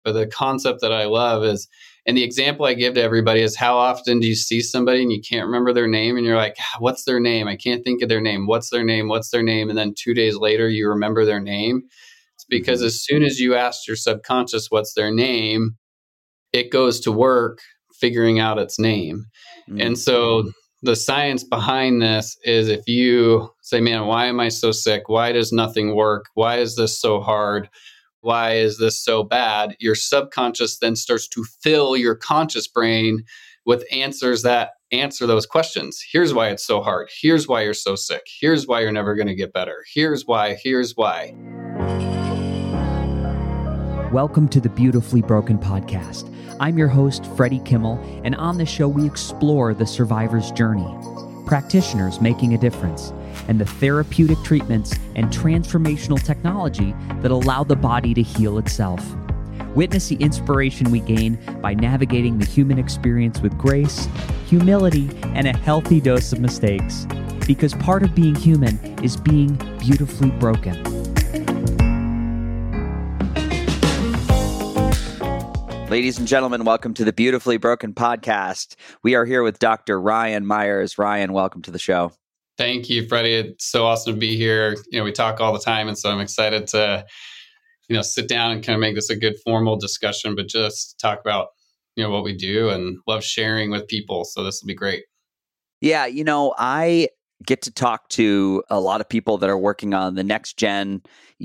But the concept that I love is, and the example I give to everybody is, how often do you see somebody and you can't remember their name and you're like, what's their name? I can't think of their name. What's their name? What's their name? And then 2 days later, you remember their name. It's because as soon as you ask your subconscious what's their name, it goes to work figuring out its name. And so the science behind this is, if you say, man, why am I so sick? Why does nothing work? Why is this so hard? Why is this so bad? Your subconscious then starts to fill your conscious brain with answers that answer those questions. Here's why it's so hard. Here's why you're so sick. Here's why you're never going to get better. Here's why. Here's why. Welcome to the Beautifully Broken podcast. I'm your host, Freddie Kimmel, and on this show we explore the survivor's journey, practitioners making a difference, and the therapeutic treatments and transformational technology that allow the body to heal itself. Witness the inspiration we gain by navigating the human experience with grace, humility, and a healthy dose of mistakes. Because part of being human is being beautifully broken. Ladies and gentlemen, welcome to the Beautifully Broken podcast. We are here with Dr. Ryan Myers. Ryan, welcome to the show. Thank you, Freddie. It's so awesome to be here. We talk all the time, and so I'm excited to, sit down and kind of make this a good formal discussion, but just talk about, what we do, and love sharing with people. So this will be great. Yeah, I get to talk to a lot of people that are working on the next gen,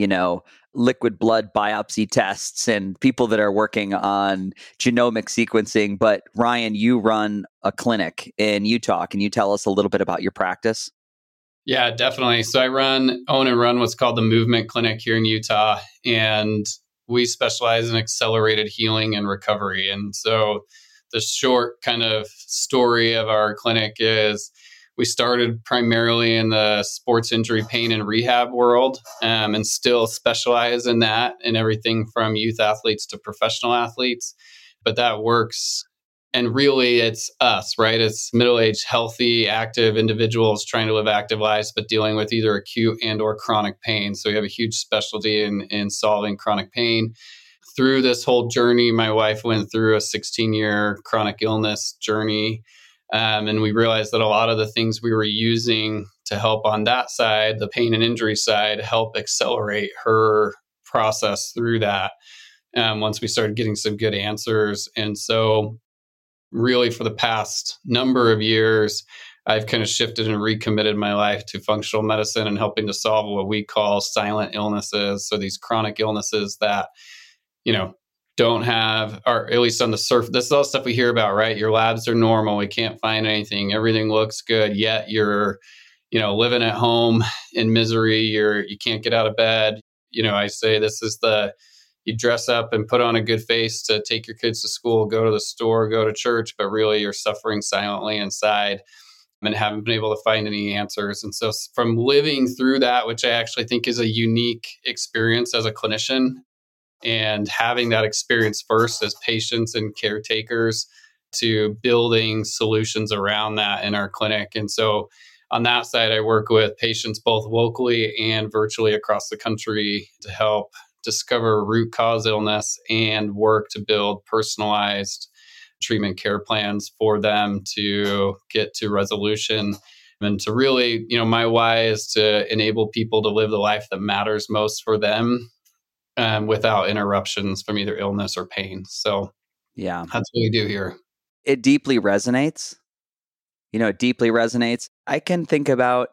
liquid blood biopsy tests, and people that are working on genomic sequencing. But Ryan, you run a clinic in Utah. Can you tell us a little bit about your practice? Yeah, definitely. So I own and run what's called the Movement Clinic here in Utah, and we specialize in accelerated healing and recovery. And so the short kind of story of our clinic is, we started primarily in the sports injury, pain, and rehab world, and still specialize in that, and everything from youth athletes to professional athletes. But that works. And really, it's us, right? It's middle-aged, healthy, active individuals trying to live active lives, but dealing with either acute and or chronic pain. So we have a huge specialty in solving chronic pain. Through this whole journey, my wife went through a 16-year chronic illness journey. And we realized that a lot of the things we were using to help on that side, the pain and injury side, help accelerate her process through that once we started getting some good answers. And so really, for the past number of years, I've kind of shifted and recommitted my life to functional medicine and helping to solve what we call silent illnesses. So these chronic illnesses that, don't have, or at least on the surface, this is all stuff we hear about, right? Your labs are normal. We can't find anything. Everything looks good. Yet you're, living at home in misery. You can't get out of bed. I say this is you dress up and put on a good face to take your kids to school, go to the store, go to church, but really you're suffering silently inside and haven't been able to find any answers. And so from living through that, which I actually think is a unique experience as a clinician, and having that experience first as patients and caretakers, to building solutions around that in our clinic. And so on that side, I work with patients both locally and virtually across the country to help discover root cause illness and work to build personalized treatment care plans for them to get to resolution. And to really, my why is to enable people to live the life that matters most for them, without interruptions from either illness or pain. So yeah, that's what we do here. It deeply resonates. It deeply resonates. I can think about,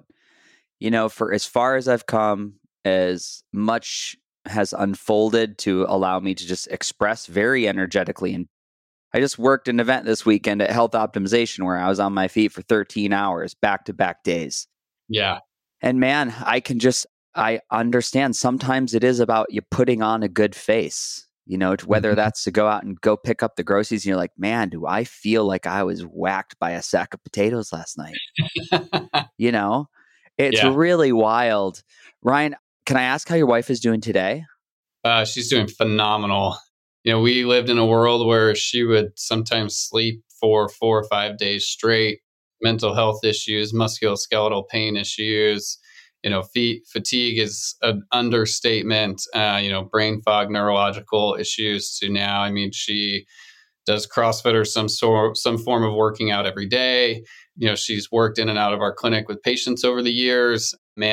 for as far as I've come, as much has unfolded to allow me to just express very energetically. And I just worked an event this weekend at Health Optimization where I was on my feet for 13 hours, back-to-back days. Yeah. And man, I understand sometimes it is about you putting on a good face, whether that's to go out and go pick up the groceries and you're like, man, do I feel like I was whacked by a sack of potatoes last night? It's really wild. Ryan, can I ask how your wife is doing today? She's doing phenomenal. We lived in a world where she would sometimes sleep for 4 or 5 days straight, mental health issues, musculoskeletal pain issues. Fatigue is an understatement, brain fog, neurological issues to now. I mean, she does CrossFit or some form of working out every day. She's worked in and out of our clinic with patients over the years,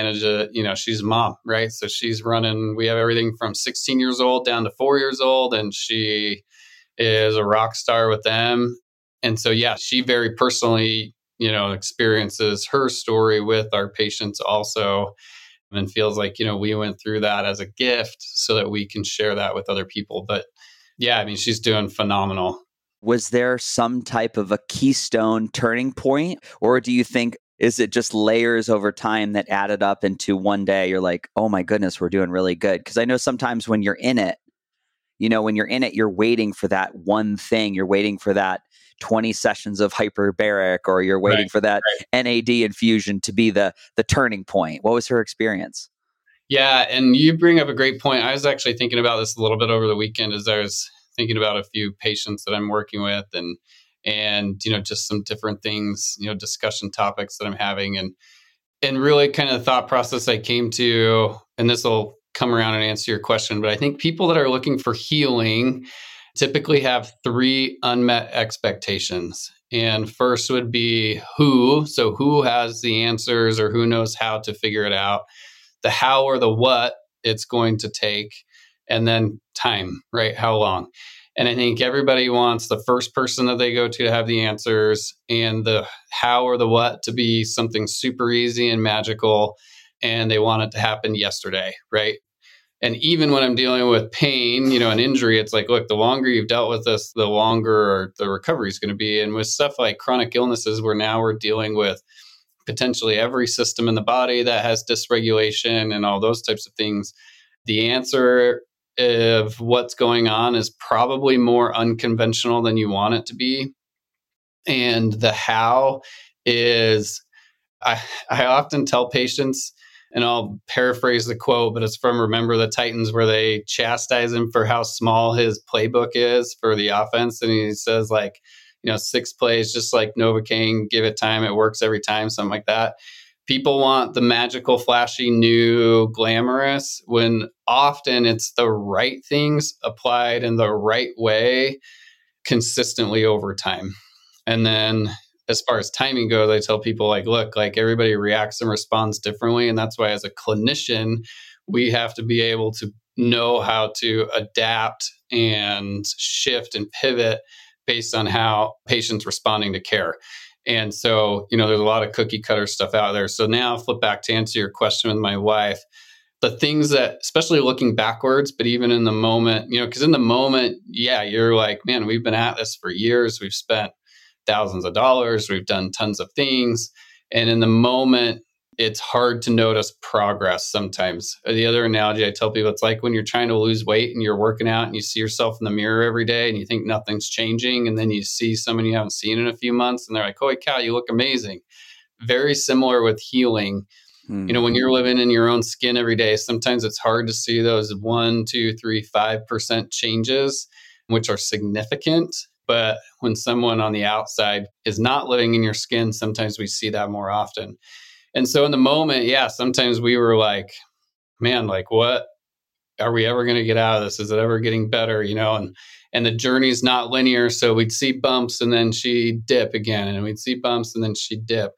she's a mom, right? So we have everything from 16 years old down to 4 years old, and she is a rock star with them. And so, yeah, she very personally, experiences her story with our patients also, and feels like, we went through that as a gift so that we can share that with other people. But yeah, I mean, she's doing phenomenal. Was there some type of a keystone turning point, or do you think, is it just layers over time that added up into one day you're like, oh my goodness, we're doing really good? Because I know sometimes when you're in it, you're waiting for that one thing. You're waiting for that 20 sessions of hyperbaric, or you're waiting for that NAD infusion to be the turning point. What was her experience? Yeah, and you bring up a great point. I was actually thinking about this a little bit over the weekend as I was thinking about a few patients that I'm working with, and just some different things, discussion topics that I'm having, and really kind of the thought process I came to, and this will come around and answer your question, but I think people that are looking for healing typically have 3 unmet expectations. And first would be who. So who has the answers, or who knows how to figure it out? The how or the what it's going to take, and then time, right? How long? And I think everybody wants the first person that they go to have the answers, and the how or the what to be something super easy and magical, and they want it to happen yesterday, right? And even when I'm dealing with pain, an injury, it's like, look, the longer you've dealt with this, the longer the recovery is going to be. And with stuff like chronic illnesses, where now we're dealing with potentially every system in the body that has dysregulation and all those types of things, the answer of what's going on is probably more unconventional than you want it to be. And the how is, I often tell patients, and I'll paraphrase the quote, but it's from Remember the Titans, where they chastise him for how small his playbook is for the offense. And he says, 6 plays, just like Novocaine, give it time, it works every time, something like that. People want the magical, flashy, new, glamorous, when often it's the right things applied in the right way consistently over time. And then as far as timing goes, I tell people, look, everybody reacts and responds differently. And that's why as a clinician, we have to be able to know how to adapt and shift and pivot based on how patients responding to care. And so, there's a lot of cookie cutter stuff out there. So now I'll flip back to answer your question with my wife. The things that, especially looking backwards, but even in the moment, because in the moment, yeah, you're like, man, we've been at this for years. We've spent thousands of dollars. We've done tons of things. And in the moment, it's hard to notice progress sometimes. The other analogy I tell people, it's like when you're trying to lose weight and you're working out and you see yourself in the mirror every day and you think nothing's changing. And then you see someone you haven't seen in a few months and they're like, holy cow, you look amazing. Very similar with healing. When you're living in your own skin every day, sometimes it's hard to see those 1, 2, 3, 5% changes, which are significant. But when someone on the outside is not living in your skin, sometimes we see that more often. And so in the moment, yeah, sometimes we were like, man, what are we ever going to get out of this? Is it ever getting better? And the journey's not linear. So we'd see bumps and then she'd dip again, and we'd see bumps and then she'd dip.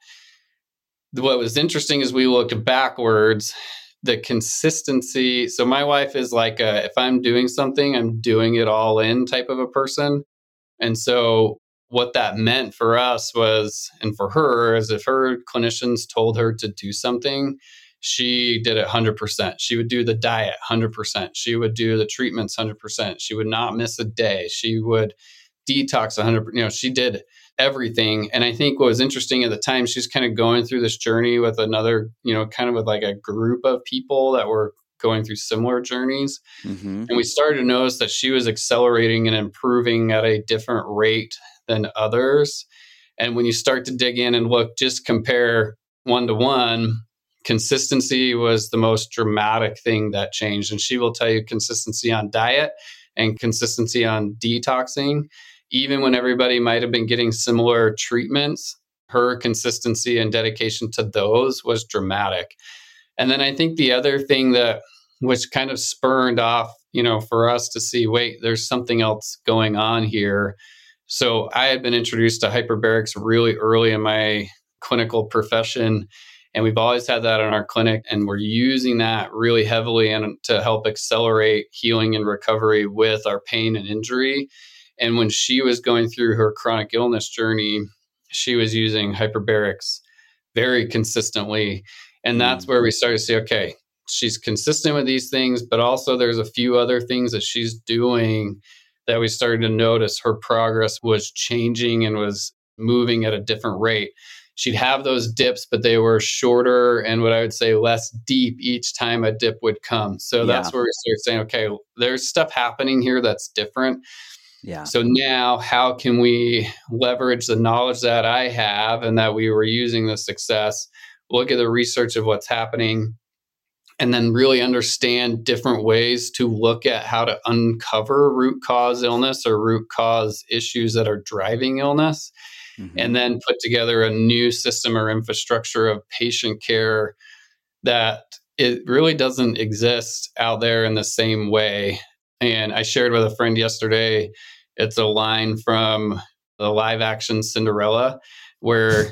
What was interesting is we looked backwards, the consistency. So my wife is if I'm doing something, I'm doing it all in type of a person. And so what that meant for us was, and for her, is if her clinicians told her to do something, she did it 100%. She would do the diet 100%. She would do the treatments 100%. She would not miss a day. She would detox 100%. She did everything. And I think what was interesting at the time, she's kind of going through this journey with another, kind of with a group of people that were going through similar journeys. Mm-hmm. And we started to notice that she was accelerating and improving at a different rate than others. And when you start to dig in and look, just compare 1-to-1, consistency was the most dramatic thing that changed. And she will tell you consistency on diet and consistency on detoxing. Even when everybody might have been getting similar treatments, her consistency and dedication to those was dramatic. And then I think the other thing that which kind of spurned off, for us to see, wait, there's something else going on here. So I had been introduced to hyperbarics really early in my clinical profession. And we've always had that in our clinic. And we're using that really heavily and to help accelerate healing and recovery with our pain and injury. And when she was going through her chronic illness journey, she was using hyperbarics very consistently. And that's where we started to say, okay, she's consistent with these things, but also there's a few other things that she's doing that we started to notice her progress was changing and was moving at a different rate. She'd have those dips, but they were shorter and what I would say less deep each time a dip would come. So that's where we started saying, okay, there's stuff happening here that's different. Yeah. So now how can we leverage the knowledge that I have and that we were using the success, look at the research of what's happening, and then really understand different ways to look at how to uncover root cause illness or root cause issues that are driving illness, and then put together a new system or infrastructure of patient care that it really doesn't exist out there in the same way. And I shared with a friend yesterday, it's a line from the live action Cinderella where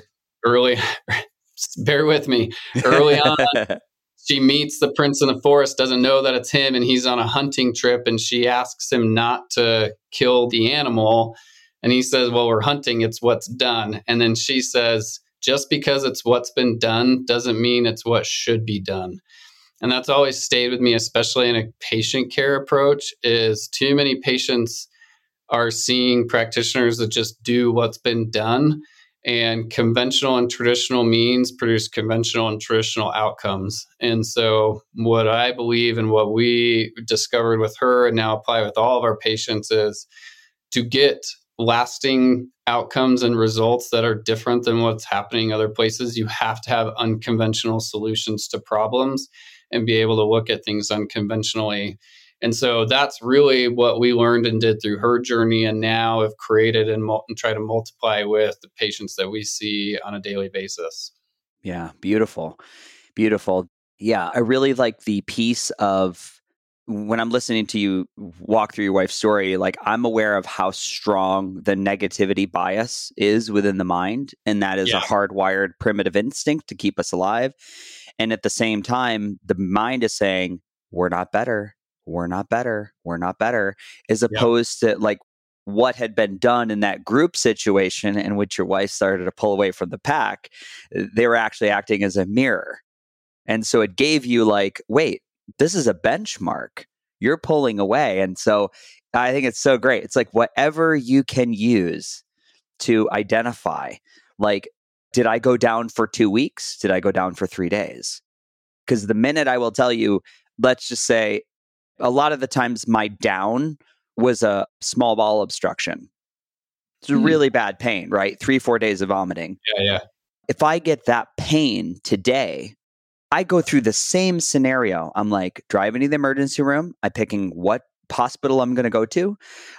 bear with me, early on, she meets the prince in the forest, doesn't know that it's him, and he's on a hunting trip, and she asks him not to kill the animal. And he says, well, we're hunting, it's what's done. And then she says, just because it's what's been done doesn't mean it's what should be done. And that's always stayed with me, especially in a patient care approach, is too many patients are seeing practitioners that just do what's been done. And conventional and traditional means produce conventional and traditional outcomes. And so what I believe and what we discovered with her and now apply with all of our patients is to get lasting outcomes and results that are different than what's happening other places, you have to have unconventional solutions to problems and be able to look at things unconventionally. And so that's really what we learned and did through her journey, and now have created and try to multiply with the patients that we see on a daily basis. Yeah, beautiful. Beautiful. Yeah, I really like the piece of when I'm listening to you walk through your wife's story, like I'm aware of how strong the negativity bias is within the mind. And that is a hardwired primitive instinct to keep us alive. And at the same time, the mind is saying, we're not better. We're not better. We're not better. As opposed to like what had been done in that group situation in which your wife started to pull away from the pack, they were actually acting as a mirror. And so it gave you like, wait, this is a benchmark. You're pulling away. And so I think it's so great. It's like whatever you can use to identify, like, did I go down for 2 weeks? Did I go down for 3 days? Because the minute I will tell you, let's just say a lot of the times my down was a small bowel obstruction. It's a really bad pain, right? 3-4 days of vomiting. Yeah. If I get that pain today, I go through the same scenario. I'm like driving to the emergency room. I'm picking what hospital I'm going to go to.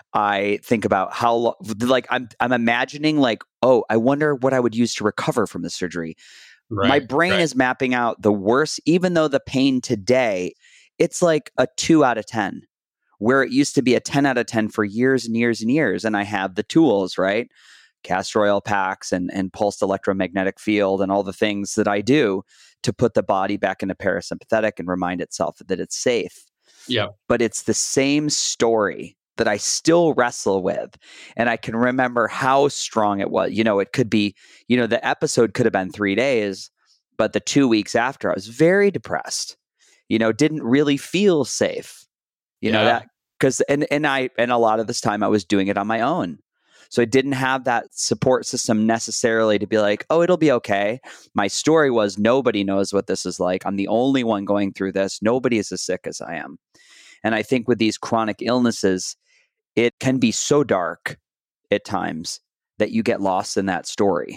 I think about how long, like I'm imagining like, oh, I wonder what I would use to recover from the surgery. Right, my brain is mapping out the worst, even though the pain today, it's like a 2 out of 10, where it used to be a 10 out of 10 for years and years and years. And I have the tools, right? Castor oil packs and pulsed electromagnetic field and all the things that I do to put the body back into parasympathetic and remind itself that it's safe. Yeah. But it's the same story that I still wrestle with. And I can remember how strong it was. It could be, the episode could have been 3 days, but the 2 weeks after I was very depressed, didn't really feel safe, that because, and a lot of this time I was doing it on my own. So I didn't have that support system necessarily to be like, oh, it'll be okay. My story was nobody knows what this is like. I'm the only one going through this. Nobody is as sick as I am. And I think with these chronic illnesses, it can be so dark at times that you get lost in that story.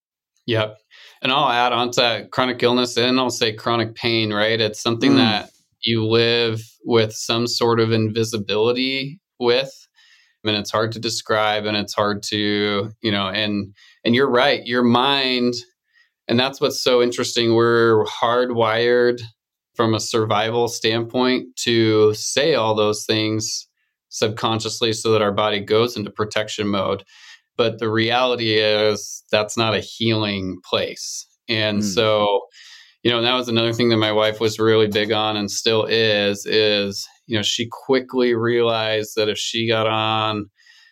Yep. And I'll add on to that chronic illness and I'll say chronic pain, right? It's something that you live with some sort of invisibility with. And it's hard to describe and it's hard to, and you're right. Your mind, And that's what's so interesting. We're hardwired from a survival standpoint to say all those things subconsciously so that our body goes into protection mode. But the reality is that's not a healing place. And so, and that was another thing that my wife was really big on and still is, she quickly realized that if she got on,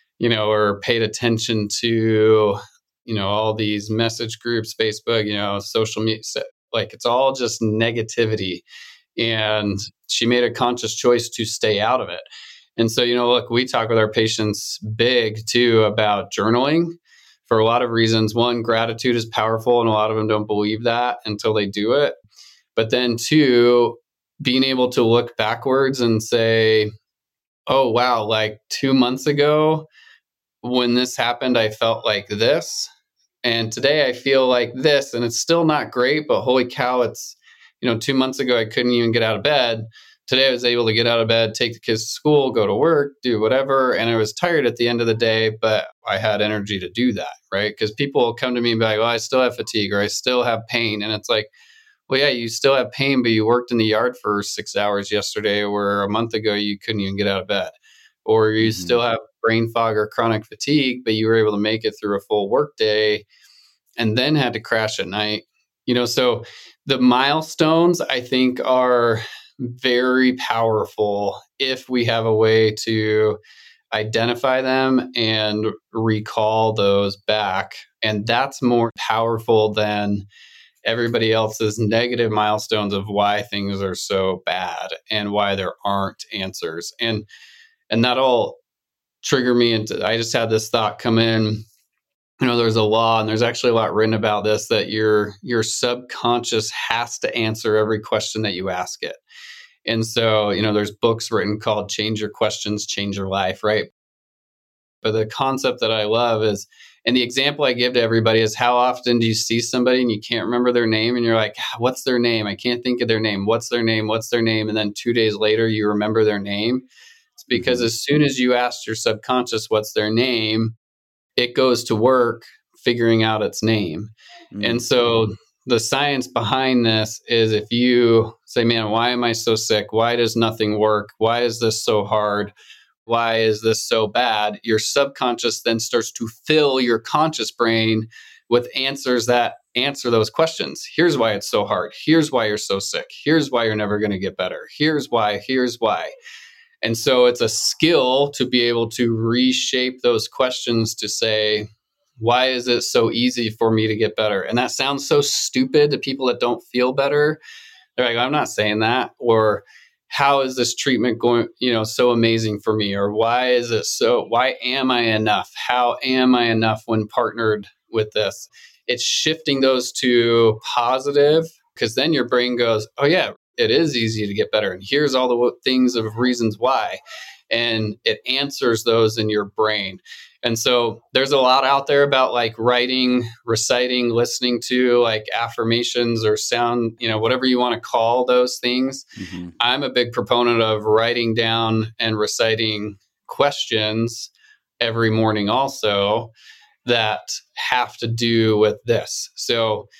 or paid attention to, all these message groups, Facebook, social media, like it's all just negativity. And she made a conscious choice to stay out of it. And so, look, we talk with our patients big too about journaling for a lot of reasons. One, gratitude is powerful, and a lot of them don't believe that until they do it. But then two, being able to look backwards and say, oh, wow, like 2 months ago when this happened, I felt like this. And today I feel like this, and it's still not great, but holy cow, it's, 2 months ago, I couldn't even get out of bed. Today I was able to get out of bed, take the kids to school, go to work, do whatever. And I was tired at the end of the day, but I had energy to do that, right? Because people will come to me and be like, well, I still have fatigue or I still have pain. And it's like, well, yeah, you still have pain, but you worked in the yard for 6 hours yesterday, where a month ago you couldn't even get out of bed. Or you still have brain fog or chronic fatigue, but you were able to make it through a full work day and then had to crash at night. So the milestones, I think, are very powerful if we have a way to identify them and recall those back. And that's more powerful than everybody else's negative milestones of why things are so bad and why there aren't answers. And that'll trigger me into, I just had this thought come in. There's a law, and there's actually a lot written about this, that your subconscious has to answer every question that you ask it. And so, there's books written called Change Your Questions, Change Your Life, right? But the concept that I love is, and the example I give to everybody is, how often do you see somebody and you can't remember their name and you're like, what's their name? I can't think of their name. What's their name? What's their name? And then 2 days later, you remember their name. It's because as soon as you ask your subconscious what's their name, it goes to work figuring out its name. And so the science behind this is, if you say, man, why am I so sick? Why does nothing work? Why is this so hard? Why is this so bad? Your subconscious then starts to fill your conscious brain with answers that answer those questions. Here's why it's so hard. Here's why you're so sick. Here's why you're never going to get better. Here's why. Here's why. And so it's a skill to be able to reshape those questions to say, why is it so easy for me to get better? And that sounds so stupid to people that don't feel better. They're like, I'm not saying that. Or how is this treatment going, so amazing for me? Or why am I enough? How am I enough when partnered with this? It's shifting those to positive, because then your brain goes, oh yeah, it is easy to get better. And here's all the things of reasons why. And it answers those in your brain. And so there's a lot out there about like writing, reciting, listening to like affirmations or sound, whatever you want to call those things. I'm a big proponent of writing down and reciting questions every morning also that have to do with this. So,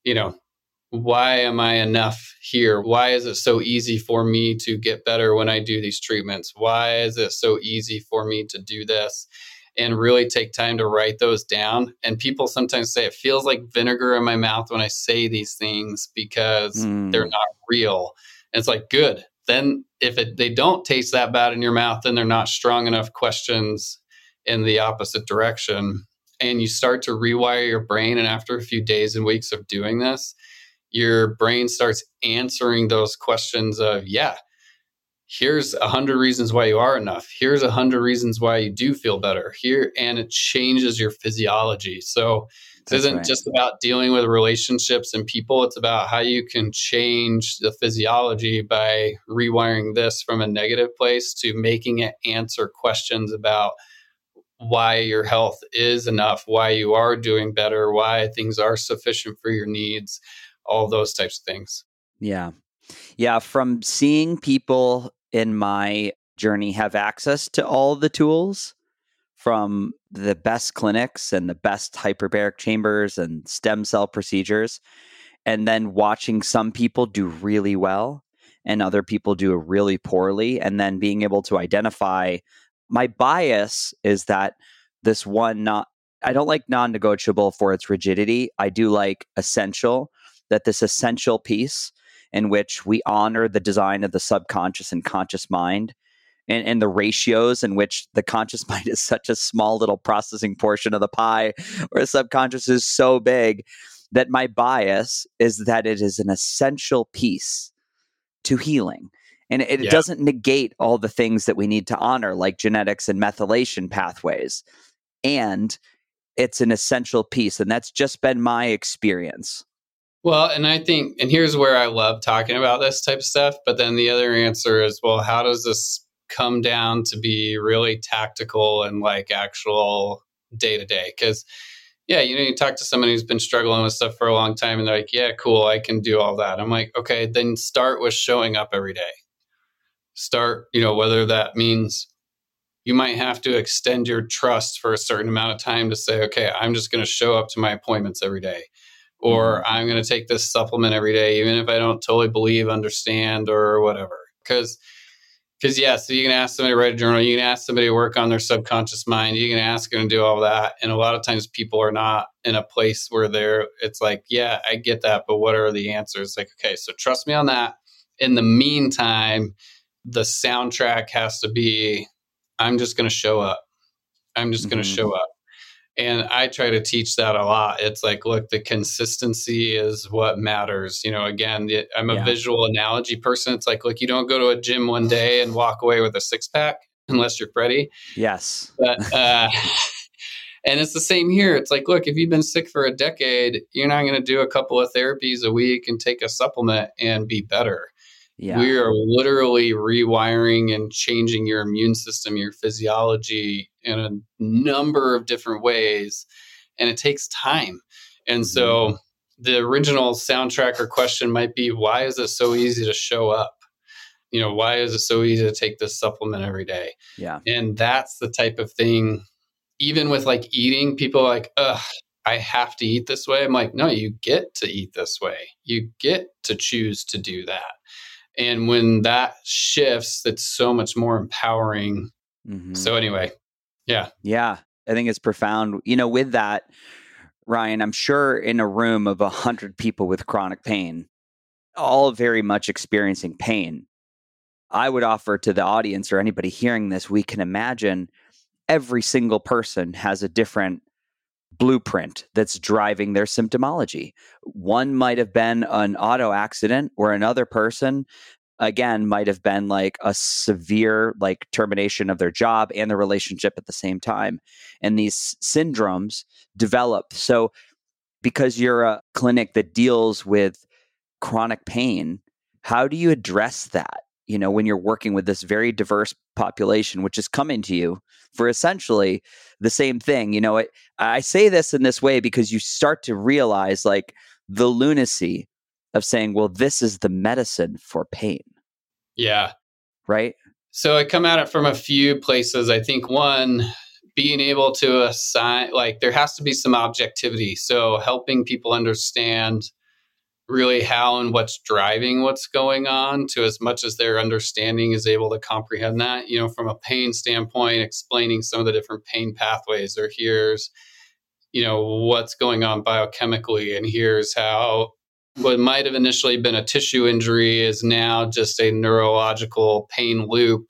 why am I enough here? Why is it so easy for me to get better when I do these treatments? Why is it so easy for me to do this? And really take time to write those down. And people sometimes say it feels like vinegar in my mouth when I say these things because they're not real. And it's like, good. Then if they don't taste that bad in your mouth, then they're not strong enough questions in the opposite direction. And you start to rewire your brain. And after a few days and weeks of doing this, your brain starts answering those questions of, yeah, here's 100 reasons why you are enough. Here's 100 reasons why you do feel better here. And it changes your physiology. So this isn't just about dealing with relationships and people. It's about how you can change the physiology by rewiring this from a negative place to making it answer questions about why your health is enough, why you are doing better, why things are sufficient for your needs, all those types of things. Yeah. Yeah. From seeing people in my journey have access to all the tools, from the best clinics and the best hyperbaric chambers and stem cell procedures, and then watching some people do really well and other people do really poorly, and then being able to identify. My bias is that this one, not I don't like non-negotiable for its rigidity. I do like essential, that this essential piece in which we honor the design of the subconscious and conscious mind, and the ratios in which the conscious mind is such a small little processing portion of the pie, or the subconscious is so big, that my bias is that it is an essential piece to healing. And it Yeah. doesn't negate all the things that we need to honor, like genetics and methylation pathways. And it's an essential piece. And that's just been my experience. Well, and I think, and here's where I love talking about this type of stuff. But then the other answer is, well, how does this come down to be really tactical and like actual day to day? Because, yeah, you talk to someone who's been struggling with stuff for a long time and they're like, yeah, cool, I can do all that. I'm like, okay, then start with showing up every day. Start, whether that means you might have to extend your trust for a certain amount of time to say, okay, I'm just going to show up to my appointments every day. Or I'm going to take this supplement every day, even if I don't totally believe, understand, or whatever. Because yeah, so you can ask somebody to write a journal, you can ask somebody to work on their subconscious mind, you can ask them to do all that. And a lot of times people are not in a place where it's like, yeah, I get that, but what are the answers? Like, okay, so trust me on that. In the meantime, the soundtrack has to be, I'm just going to show up. I'm just going to show up. And I try to teach that a lot. It's like, look, the consistency is what matters. Again, I'm a visual analogy person. It's like, look, you don't go to a gym one day and walk away with a six pack unless you're Freddie. Yes. But, and it's the same here. It's like, look, if you've been sick for a decade, you're not going to do a couple of therapies a week and take a supplement and be better. Yeah. We are literally rewiring and changing your immune system, your physiology in a number of different ways. And it takes time. And so the original soundtrack or question might be, why is it so easy to show up? Why is it so easy to take this supplement every day? Yeah. And that's the type of thing, even with like eating, people are like, ugh, I have to eat this way. I'm like, no, you get to eat this way. You get to choose to do that. And when that shifts, it's so much more empowering. So anyway, yeah. Yeah, I think it's profound. With that, Ryan, I'm sure in a room of 100 people with chronic pain, all very much experiencing pain, I would offer to the audience or anybody hearing this, we can imagine every single person has a different blueprint that's driving their symptomology. One might have been an auto accident, or another person, again, might have been like a severe termination of their job and the relationship at the same time. And these syndromes develop. So because you're a clinic that deals with chronic pain, how do you address that? When you're working with this very diverse population, which is coming to you for essentially the same thing. I say this in this way because you start to realize the lunacy of saying, well, this is the medicine for pain. Yeah. Right. So I come at it from a few places. I think one, being able to assign, there has to be some objectivity. So helping people understand really how and what's driving what's going on, to as much as their understanding is able to comprehend that, from a pain standpoint, explaining some of the different pain pathways, or here's, what's going on biochemically, and here's how what might have initially been a tissue injury is now just a neurological pain loop.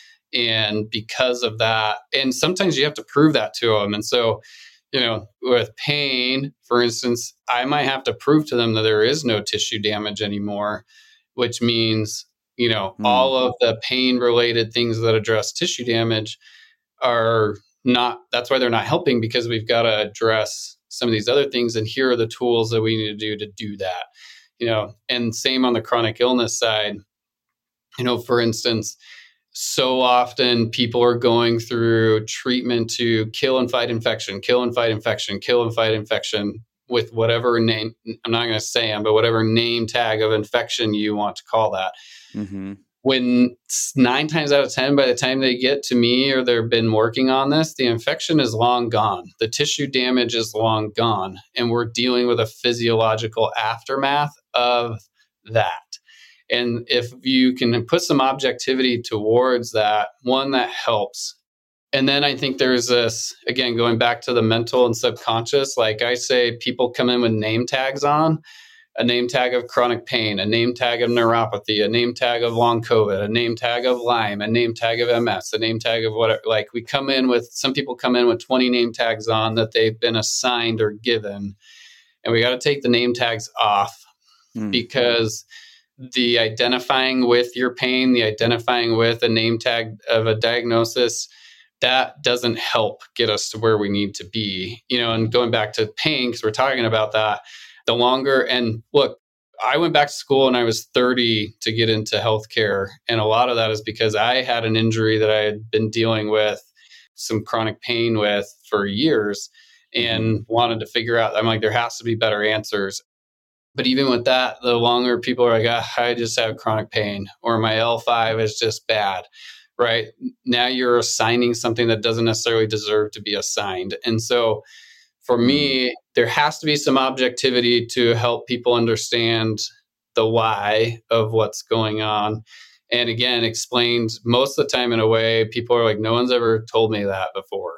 And because of that, and sometimes you have to prove that to them. And so, with pain, for instance, I might have to prove to them that there is no tissue damage anymore, which means, all of the pain related things that address tissue damage are not, that's why they're not helping, because we've got to address some of these other things. And here are the tools that we need to do that, and same on the chronic illness side. For instance, so often people are going through treatment to kill and fight infection with whatever name, I'm not going to say them, but whatever name tag of infection you want to call that. when 9 times out of 10, by the time they get to me or they've been working on this, the infection is long gone. The tissue damage is long gone. And we're dealing with a physiological aftermath of that. And if you can put some objectivity towards that, one, that helps. And then I think there's this, again, going back to the mental and subconscious, like I say, people come in with name tags on, a name tag of chronic pain, a name tag of neuropathy, a name tag of long COVID, a name tag of Lyme, a name tag of MS, a name tag of whatever. Like some people come in with 20 name tags on that they've been assigned or given. And we got to take the name tags off because the identifying with your pain, the identifying with a name tag of a diagnosis, that doesn't help get us to where we need to be. And going back to pain, because we're talking about that, the longer, and look, I went back to school when I was 30 to get into healthcare. And a lot of that is because I had an injury that I had been dealing with some chronic pain with for years and wanted to figure out, I'm like, there has to be better answers. But even with that, the longer people are like, I just have chronic pain, or my L5 is just bad, right? Now you're assigning something that doesn't necessarily deserve to be assigned. And so for me, there has to be some objectivity to help people understand the why of what's going on. And again, explained most of the time in a way, people are like, no one's ever told me that before.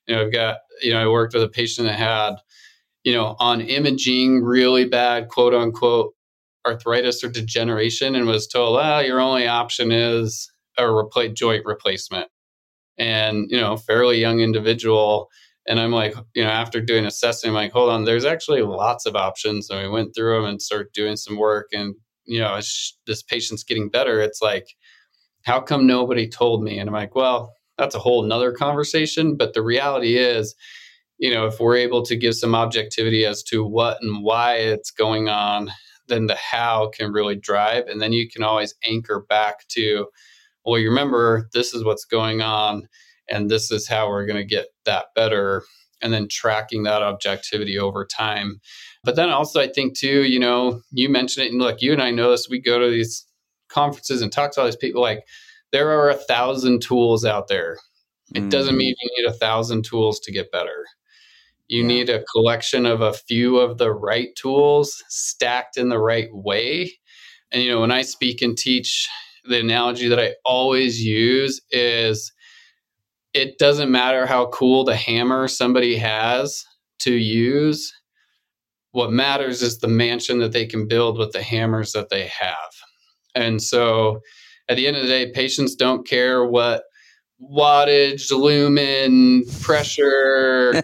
I worked with a patient that had, on imaging, really bad, quote unquote, arthritis or degeneration, and was told, your only option is a joint replacement. And, fairly young individual. And I'm like, after doing assessing, I'm like, hold on, there's actually lots of options. And we went through them and started doing some work. And, as this patient's getting better, it's like, how come nobody told me? And I'm like, well, that's a whole nother conversation. But the reality is, if we're able to give some objectivity as to what and why it's going on, then the how can really drive. And then you can always anchor back to, well, you remember, this is what's going on, and this is how we're going to get that better, and then tracking that objectivity over time. But then also, I think too, you mentioned it, and look, you and I know this, we go to these conferences and talk to all these people, like there are 1,000 tools out there. It doesn't mean you need 1,000 tools to get better. You need a collection of a few of the right tools stacked in the right way. And, when I speak and teach, the analogy that I always use is, it doesn't matter how cool the hammer somebody has to use. What matters is the mansion that they can build with the hammers that they have. And so at the end of the day, patients don't care what wattage, lumen, pressure,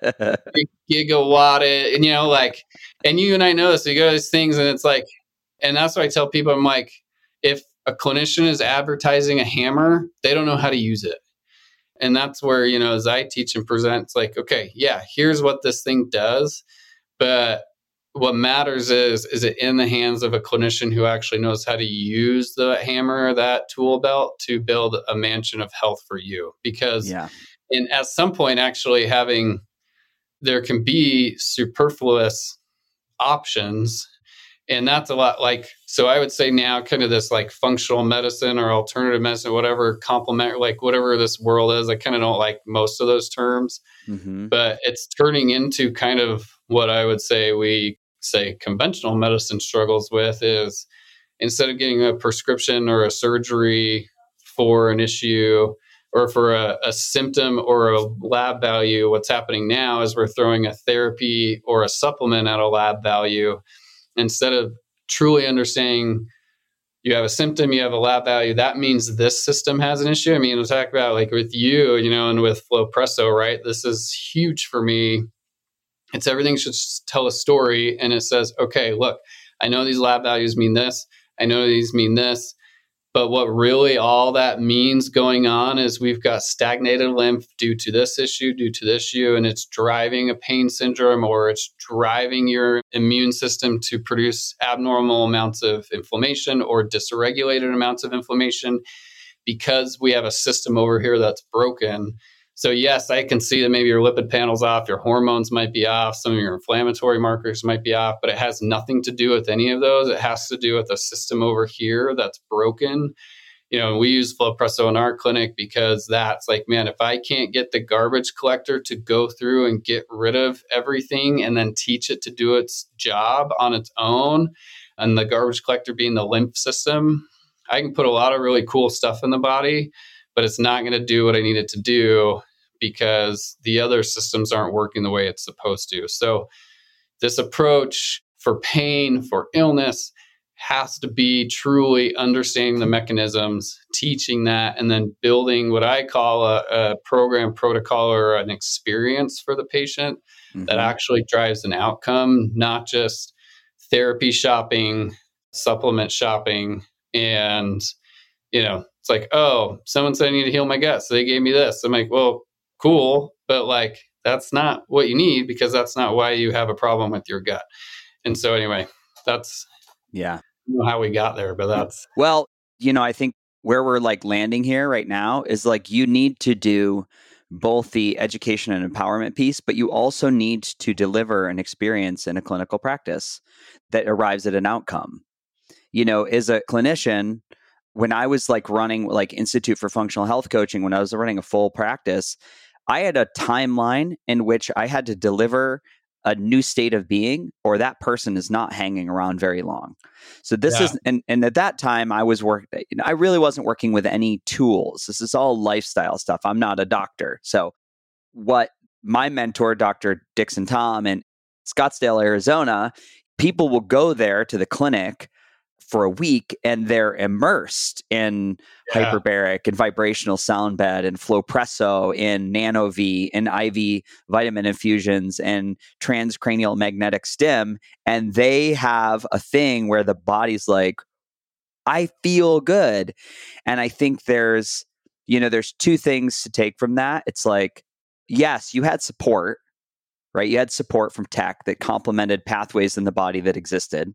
gigawatt, and and you and I know this, you go to these things and it's like, and that's what I tell people, I'm like, if a clinician is advertising a hammer, they don't know how to use it. And that's where, as I teach and present, it's like, okay, yeah, here's what this thing does. But what matters is it in the hands of a clinician who actually knows how to use the hammer or that tool belt to build a mansion of health for you? Because at some point, actually there can be superfluous options. And that's a lot so I would say now kind of this like functional medicine or alternative medicine, whatever complement, like whatever this world is, I kind of don't like most of those terms, but it's turning into kind of what I would say we say conventional medicine struggles with is, instead of getting a prescription or a surgery for an issue or for a symptom or a lab value, what's happening now is we're throwing a therapy or a supplement at a lab value. Instead of truly understanding, you have a symptom, you have a lab value, that means this system has an issue. I mean, we'll talk about like with you, and with Flowpresso, right? This is huge for me. It's everything should tell a story. And it says, okay, look, I know these lab values mean this. I know these mean this. But what really all that means going on is we've got stagnated lymph due to this issue, and it's driving a pain syndrome, or it's driving your immune system to produce abnormal amounts of inflammation or dysregulated amounts of inflammation because we have a system over here that's broken. So yes, I can see that maybe your lipid panel's off, your hormones might be off, some of your inflammatory markers might be off, but it has nothing to do with any of those. It has to do with a system over here that's broken. We use Flowpresso in our clinic because that's like, man, if I can't get the garbage collector to go through and get rid of everything and then teach it to do its job on its own, and the garbage collector being the lymph system, I can put a lot of really cool stuff in the body, but it's not going to do what I need it to do because the other systems aren't working the way it's supposed to. So this approach for pain, for illness, has to be truly understanding the mechanisms, teaching that, and then building what I call a program protocol or an experience for the patient that actually drives an outcome, not just therapy shopping, supplement shopping. And, it's like, oh, someone said I need to heal my gut, so they gave me this. I'm like, well, cool, but like, that's not what you need because that's not why you have a problem with your gut. And so anyway, that's how we got there, but that's well, I think where we're like landing here right now is like you need to do both the education and empowerment piece, but you also need to deliver an experience in a clinical practice that arrives at an outcome. As a clinician, when I was like running like Institute for Functional Health Coaching, when I was running a full practice, I had a timeline in which I had to deliver a new state of being, or that person is not hanging around very long. So this is, and at that time I really wasn't working with any tools. This is all lifestyle stuff. I'm not a doctor. So what my mentor, Dr. Dixon Tom in Scottsdale, Arizona, people will go there to the clinic for a week and they're immersed in hyperbaric and vibrational sound bed and Flowpresso and NanoV and IV vitamin infusions and transcranial magnetic stim. And they have a thing where the body's like, I feel good. And I think there's two things to take from that. It's like, yes, you had support, right? You had support from tech that complemented pathways in the body that existed.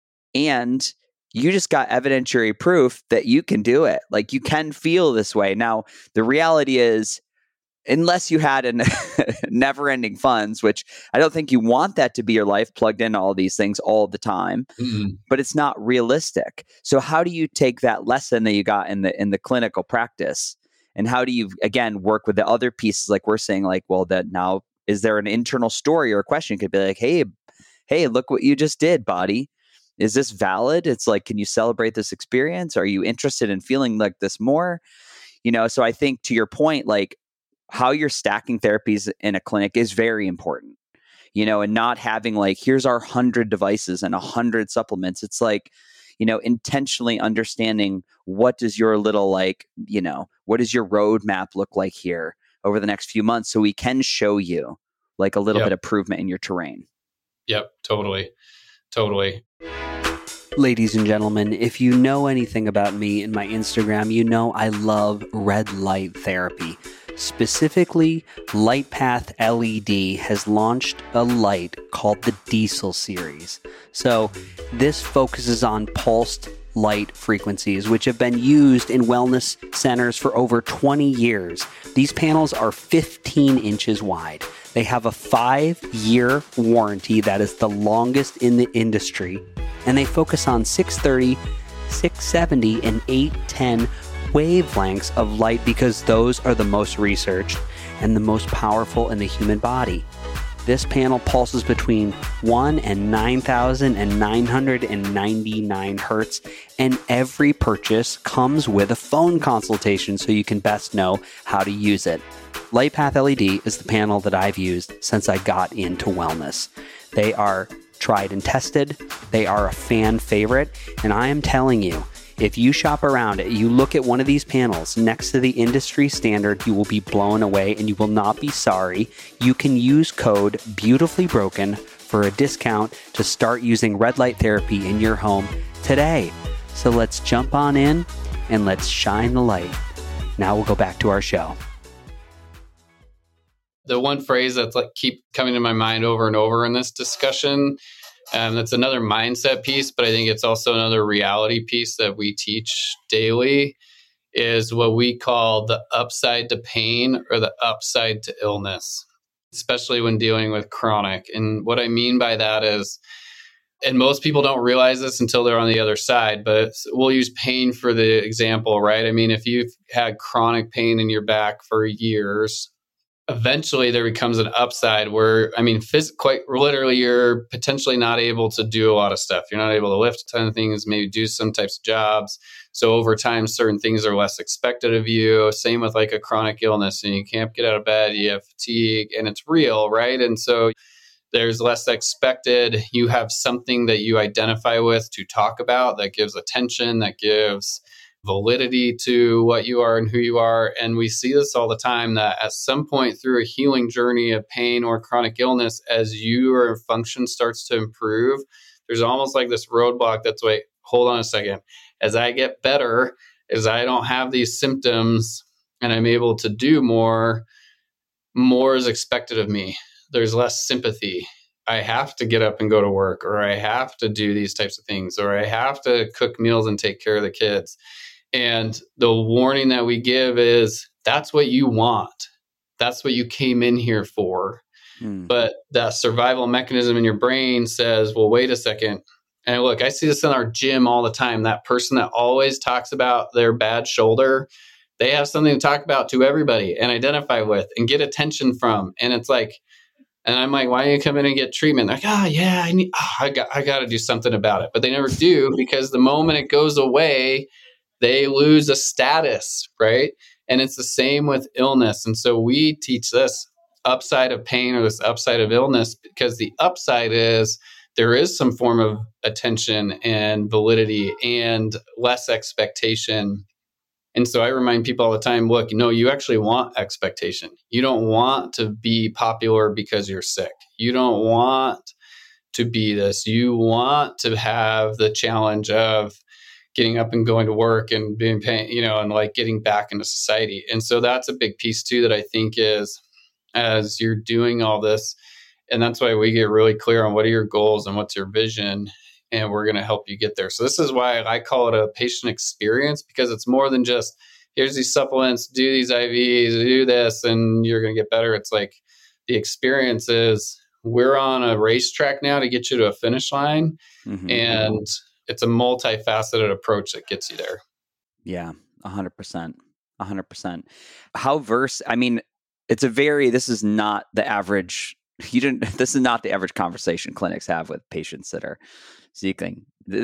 And you just got evidentiary proof that you can do it. Like you can feel this way. Now, the reality is, unless you had never-ending funds, which I don't think you want that to be your life, plugged into all these things all the time, but it's not realistic. So how do you take that lesson that you got in the clinical practice, and how do you, again, work with the other pieces? Like we're saying, like, well, that now, is there an internal story or a question? It could be like, hey, look what you just did, body. Is this valid? It's like, can you celebrate this experience? Are you interested in feeling like this more? So I think to your point, like how you're stacking therapies in a clinic is very important, and not having like, here's our 100 devices and 100 supplements. It's like, intentionally understanding what does your little what does your roadmap look like here over the next few months so we can show you like a little bit of improvement in your terrain. Yep, totally. Ladies and gentlemen, if you know anything about me and my Instagram, I love red light therapy. Specifically, LightPath LED has launched a light called the Diesel series. So this focuses on pulsed light frequencies, which have been used in wellness centers for over 20 years. These panels are 15 inches wide. They have a 5-year warranty that is the longest in the industry. And they focus on 630, 670, and 810 wavelengths of light because those are the most researched and the most powerful in the human body. This panel pulses between 1 and 9,999 hertz, and every purchase comes with a phone consultation so you can best know how to use it. LightPath LED is the panel that I've used since I got into wellness. They are tried and tested. They are a fan favorite, and I am telling you, if you shop around, you look at one of these panels next to the industry standard, you will be blown away and you will not be sorry. You can use code BeautifullyBroken for a discount to start using red light therapy in your home today. So let's jump on in and let's shine the light. Now we'll go back to our show. The one phrase that's like keep coming to my mind over and over in this discussion, that's another mindset piece, but I think it's also another reality piece that we teach daily, is what we call the upside to pain or the upside to illness, especially when dealing with chronic. And what I mean by that is And most people don't realize this until they're on the other side, but we'll use pain for the example, right? I mean, if you've had chronic pain in your back for years, eventually there becomes an upside where, I mean, quite literally, you're potentially not able to do a lot of stuff. You're not able to lift a ton of things, maybe do some types of jobs. So over time, certain things are less expected of you. Same with like a chronic illness, and you can't get out of bed, you have fatigue, and it's real, right? And so there's less expected. You have something that you identify with to talk about that gives attention, that gives validity to what you are and who you are. And we see this all the time, that at some point through a healing journey of pain or chronic illness, as your function starts to improve, there's almost like this roadblock that's, wait, hold on a second. As I get better, as I don't have these symptoms and I'm able to do more is expected of me. There's less sympathy. I have to get up and go to work, or I have to do these types of things, or I have to cook meals and take care of the kids. And the warning that we give is, that's what you want. That's what you came in here for. But that survival mechanism in your brain says, well, wait a second. And look, I see this in our gym all the time. That person that always talks about their bad shoulder, they have something to talk about to everybody and identify with and get attention from. And it's like, and I'm like, why don't you come in and get treatment? They're like, I got to do something about it. But they never do, because the moment it goes away, they lose a status, right? And it's the same with illness. And so we teach this upside of pain, or this upside of illness, because the upside is there is some form of attention and validity and less expectation. And so I remind people all the time, look, no, you actually want expectation. You don't want to be popular because you're sick. You don't want to be this. You want to have the challenge of getting up and going to work and being pain, and like getting back into society. And so that's a big piece too, that I think is, as you're doing all this, and that's why we get really clear on what are your goals and what's your vision, and we're going to help you get there. So this is why I call it a patient experience, because it's more than just, here's these supplements, do these IVs, do this, and you're going to get better. It's like the experience is, we're on a racetrack now to get you to a finish line. And it's a multifaceted approach that gets you there. Yeah, 100%. 100%. How I mean, this is not the average, this is not the average conversation clinics have with patients that are seeking.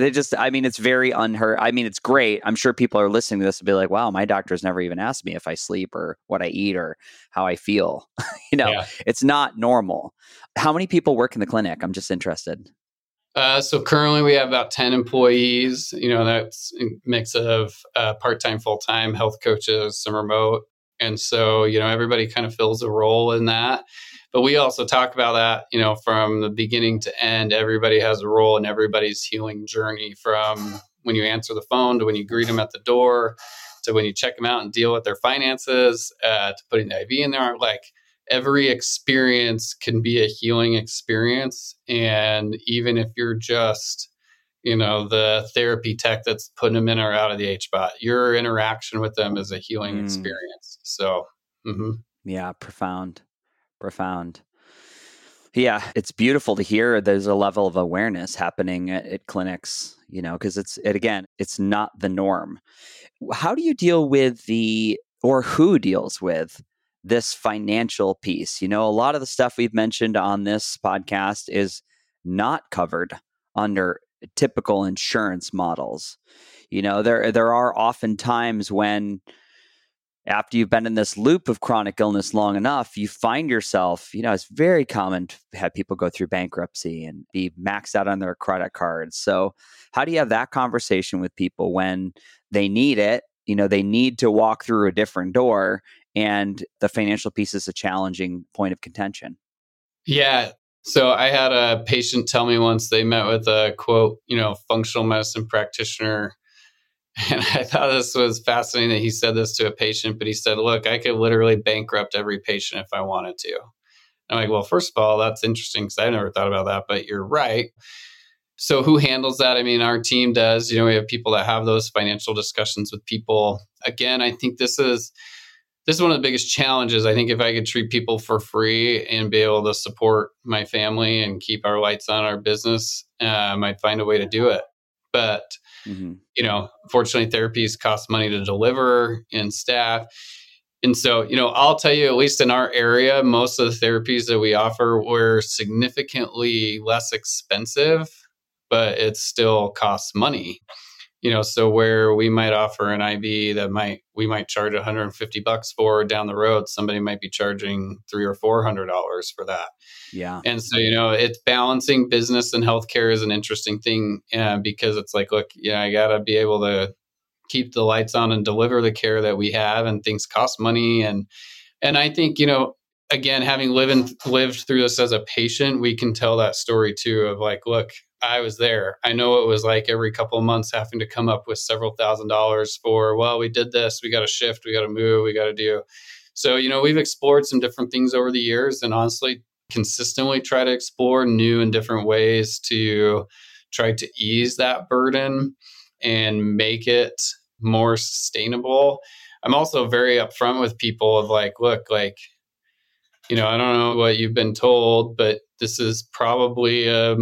It's very unheard. I mean, it's great. I'm sure people are listening to this and be like, wow, my doctor's never even asked me if I sleep or what I eat or how I feel. It's not normal. How many people work in the clinic? I'm just interested. So currently we have about 10 employees. That's a mix of part-time, full-time, health coaches, some remote. And so, everybody kind of fills a role in that. But we also talk about that, from the beginning to end. Everybody has a role in everybody's healing journey, from when you answer the phone to when you greet them at the door to when you check them out and deal with their finances, to putting the IV in there. Like, every experience can be a healing experience. And even if you're just, the therapy tech that's putting them in or out of the HBOT, your interaction with them is a healing experience. So, yeah, profound. Yeah, it's beautiful to hear there's a level of awareness happening at clinics, because it's not the norm. How do you deal with who deals with this financial piece? A lot of the stuff we've mentioned on this podcast is not covered under typical insurance models. There are often times when, after you've been in this loop of chronic illness long enough, you find yourself, it's very common to have people go through bankruptcy and be maxed out on their credit cards. So how do you have that conversation with people when they need it? They need to walk through a different door, and the financial piece is a challenging point of contention. Yeah. So I had a patient tell me once they met with a quote, functional medicine practitioner. And I thought this was fascinating that he said this to a patient, but he said, look, I could literally bankrupt every patient if I wanted to. I'm like, well, first of all, that's interesting, because I never thought about that, but you're right. So who handles that? I mean, our team does. We have people that have those financial discussions with people. Again, I think this is this is one of the biggest challenges. I think if I could treat people for free and be able to support my family and keep our lights on our business, I might find a way to do it. But, unfortunately, therapies cost money to deliver and staff. And so, I'll tell you, at least in our area, most of the therapies that we offer were significantly less expensive, but it still costs money. So where we might offer an IV that we might charge $150 for down the road, somebody might be charging $300 or $400 for that. Yeah. And so, it's balancing business and healthcare is an interesting thing because it's like, look, I got to be able to keep the lights on and deliver the care that we have, and things cost money. And I think, again, having lived through this as a patient, we can tell that story too of like, look, I was there. I know it was like every couple of months having to come up with several $1,000s for, well, we did this, we got to shift, we got to move, we got to do. So, we've explored some different things over the years, and honestly, consistently try to explore new and different ways to try to ease that burden and make it more sustainable. I'm also very upfront with people of like, look, like, I don't know what you've been told, but this is probably a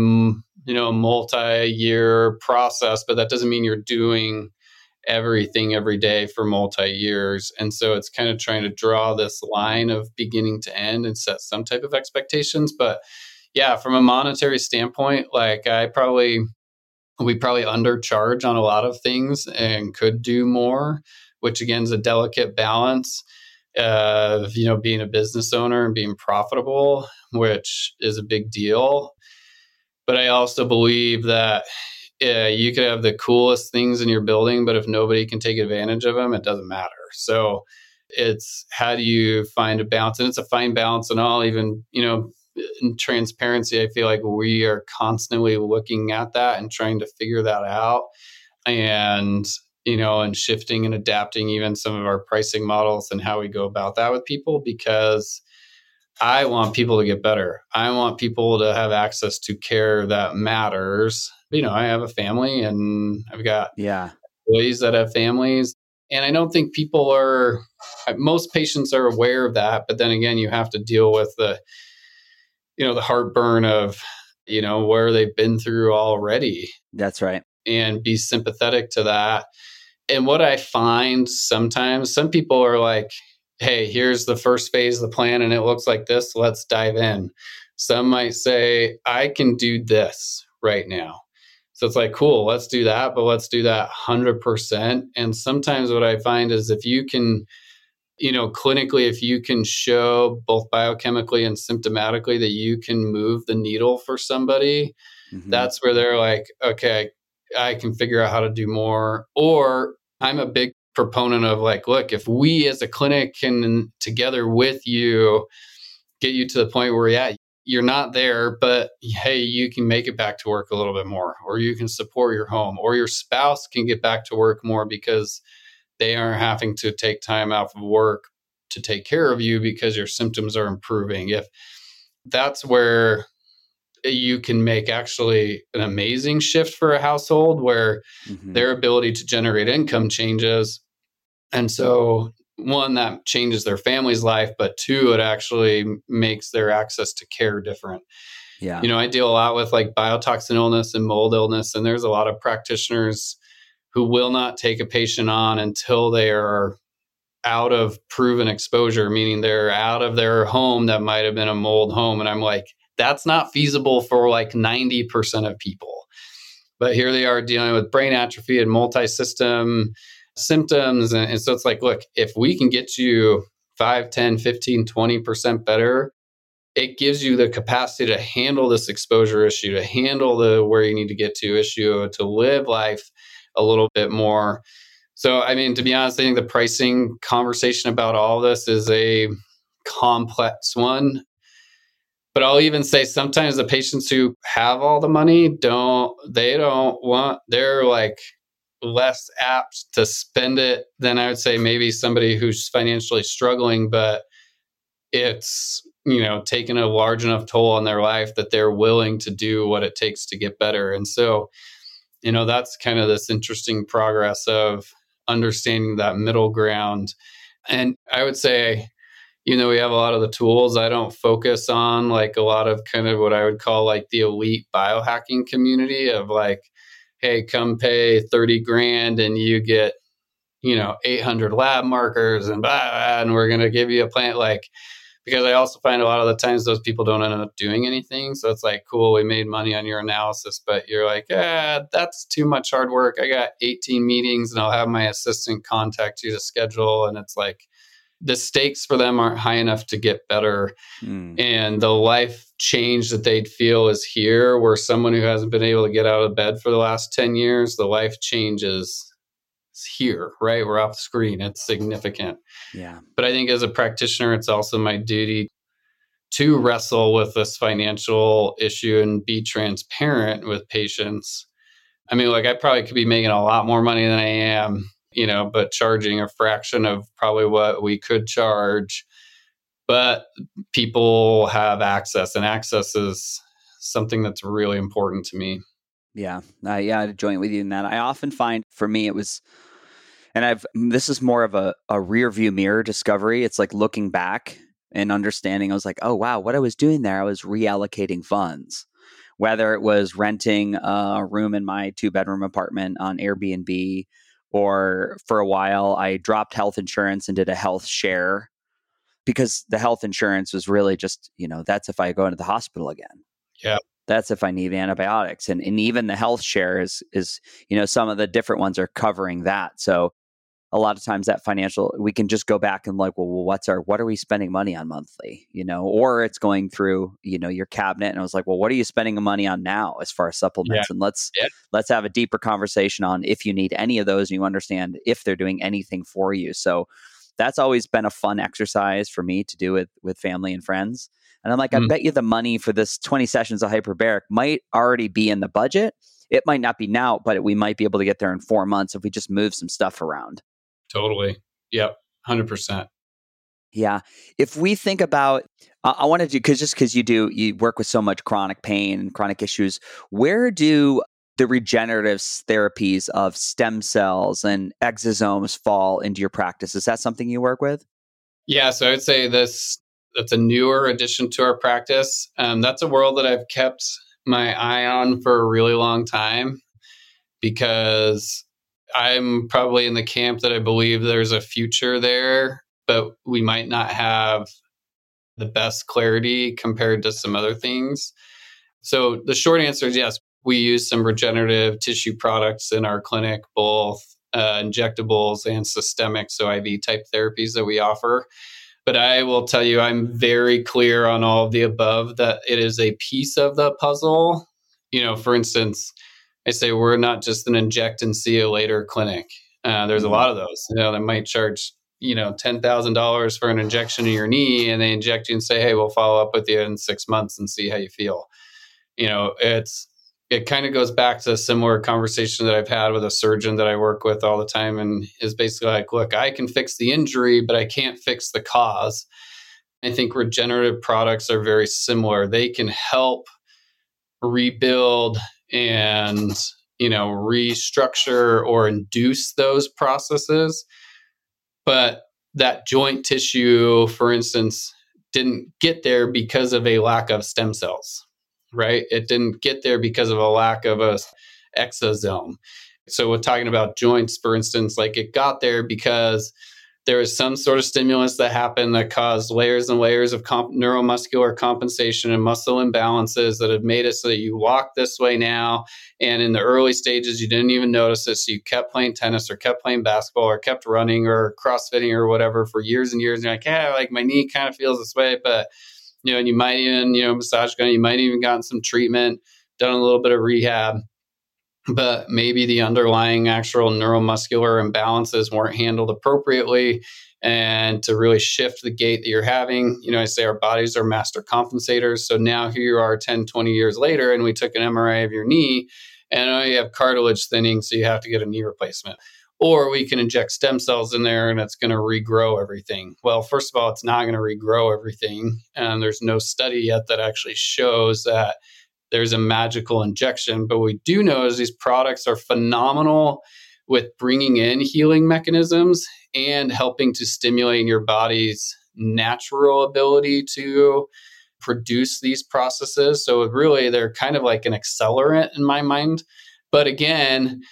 multi-year process, but that doesn't mean you're doing everything every day for multi-years. And so it's kind of trying to draw this line of beginning to end and set some type of expectations. But yeah, from a monetary standpoint, like we probably undercharge on a lot of things and could do more, which again is a delicate balance of, being a business owner and being profitable, which is a big deal. But I also believe that you could have the coolest things in your building, but if nobody can take advantage of them, it doesn't matter. So it's how do you find a balance? And it's a fine balance and all, even, in transparency, I feel like we are constantly looking at that and trying to figure that out and shifting and adapting even some of our pricing models and how we go about that with people, because I want people to get better. I want people to have access to care that matters. I have a family and I've got employees that have families. And I don't think most patients are aware of that. But then again, you have to deal with the heartburn of, where they've been through already. That's right. And be sympathetic to that. And what I find sometimes, some people are like, hey, here's the first phase of the plan and it looks like this. Let's dive in. Some might say, I can do this right now. So it's like, cool, let's do that, but let's do that 100%. And sometimes what I find is if you can, clinically, if you can show both biochemically and symptomatically that you can move the needle for somebody, that's where they're like, okay, I can figure out how to do more. Or I'm a big proponent of like, look, if we as a clinic can together with you get you to the point where, you're not there, but hey, you can make it back to work a little bit more, or you can support your home, or your spouse can get back to work more because they aren't having to take time out of work to take care of you because your symptoms are improving. If that's where you can make actually an amazing shift for a household where their ability to generate income changes. And so one, that changes their family's life, but two, it actually makes their access to care different. Yeah. I deal a lot with like biotoxin illness and mold illness, and there's a lot of practitioners who will not take a patient on until they are out of proven exposure, meaning they're out of their home that might have been a mold home. And I'm like, that's not feasible for like 90% of people. But here they are dealing with brain atrophy and multi-system symptoms. And so it's like, look, if we can get you 5, 10, 15, 20% better, it gives you the capacity to handle this exposure issue, to handle the where you need to get to issue, to live life a little bit more. So, I mean, to be honest, I think the pricing conversation about all of this is a complex one. But I'll even say sometimes the patients who have all the money they're like less apt to spend it than I would say maybe somebody who's financially struggling, but it's, taken a large enough toll on their life that they're willing to do what it takes to get better. And so, that's kind of this interesting progress of understanding that middle ground And I would say, we have a lot of the tools, I don't focus on like a lot of kind of what I would call like the elite biohacking community of like, hey, come pay 30 grand and you get, 800 lab markers and blah, blah, and we're going to give you a plant because I also find a lot of the times those people don't end up doing anything. So it's like, cool, we made money on your analysis, but you're like, that's too much hard work. I got 18 meetings and I'll have my assistant contact you to schedule. And it's like, the stakes for them aren't high enough to get better. And the life change that they'd feel is here, where someone who hasn't been able to get out of bed for the last 10 years, the life change is here, right? We're off the screen. It's significant. Yeah. But I think as a practitioner, it's also my duty to wrestle with this financial issue and be transparent with patients. I mean, I probably could be making a lot more money than I am, but charging a fraction of probably what we could charge. But people have access, and access is something that's really important to me. Yeah. I'd join with you in that. I often find for me, it was, and this is more of a rear view mirror discovery. It's like looking back and understanding. I was like, oh, wow, what I was doing there, I was reallocating funds, whether it was renting a room in my 2-bedroom apartment on Airbnb, or for a while I dropped health insurance and did a health share, because the health insurance was really just, that's if I go into the hospital again. Yeah. That's if I need antibiotics. And even the health share is, some of the different ones are covering that. So a lot of times that financial, we can just go back and like, well, what are we spending money on monthly, or it's going through, your cabinet. And I was like, well, what are you spending the money on now as far as supplements? Yeah. And let's have a deeper conversation on if you need any of those and you understand if they're doing anything for you. So that's always been a fun exercise for me to do with family and friends. And I'm like, I bet you the money for this 20 sessions of hyperbaric might already be in the budget. It might not be now, but we might be able to get there in 4 months if we just move some stuff around. Totally. Yep. 100%. Yeah. If we think about, I want to do, because you work with so much chronic pain and chronic issues, where do the regenerative therapies of stem cells and exosomes fall into your practice? Is that something you work with? Yeah. So I would say that's a newer addition to our practice. That's a world that I've kept my eye on for a really long time, because I'm probably in the camp that I believe there's a future there, but we might not have the best clarity compared to some other things. So the short answer is yes, we use some regenerative tissue products in our clinic, both injectables and systemic, so IV type therapies that we offer. But I will tell you, I'm very clear on all of the above, that it is a piece of the puzzle. For instance, I say we're not just an inject and see you later clinic. There's a lot of those, that might charge, $10,000 for an injection in your knee, and they inject you and say, hey, we'll follow up with you in 6 months and see how you feel. It kind of goes back to a similar conversation that I've had with a surgeon that I work with all the time, and is basically like, look, I can fix the injury, but I can't fix the cause. I think regenerative products are very similar. They can help rebuild and, restructure or induce those processes. But that joint tissue, for instance, didn't get there because of a lack of stem cells, right? It didn't get there because of a lack of a exosome. So we're talking about joints, for instance, like it got there because there was some sort of stimulus that happened that caused layers and layers of neuromuscular compensation and muscle imbalances that have made it so that you walk this way now. And in the early stages, you didn't even notice it. So you kept playing tennis or kept playing basketball or kept running or CrossFitting or whatever for years and years. And you're like, yeah, like my knee kind of feels this way. But, and you might even, massage gun, you might even gotten some treatment, done a little bit of rehab. But maybe the underlying actual neuromuscular imbalances weren't handled appropriately. And to really shift the gait that you're having, I say our bodies are master compensators. So now here you are 10, 20 years later, and we took an MRI of your knee, and you have cartilage thinning, so you have to get a knee replacement. Or we can inject stem cells in there and it's going to regrow everything. Well, first of all, it's not going to regrow everything. And there's no study yet that actually shows that there's a magical injection. But what we do know is these products are phenomenal with bringing in healing mechanisms and helping to stimulate your body's natural ability to produce these processes. So really, they're kind of like an accelerant in my mind. But again,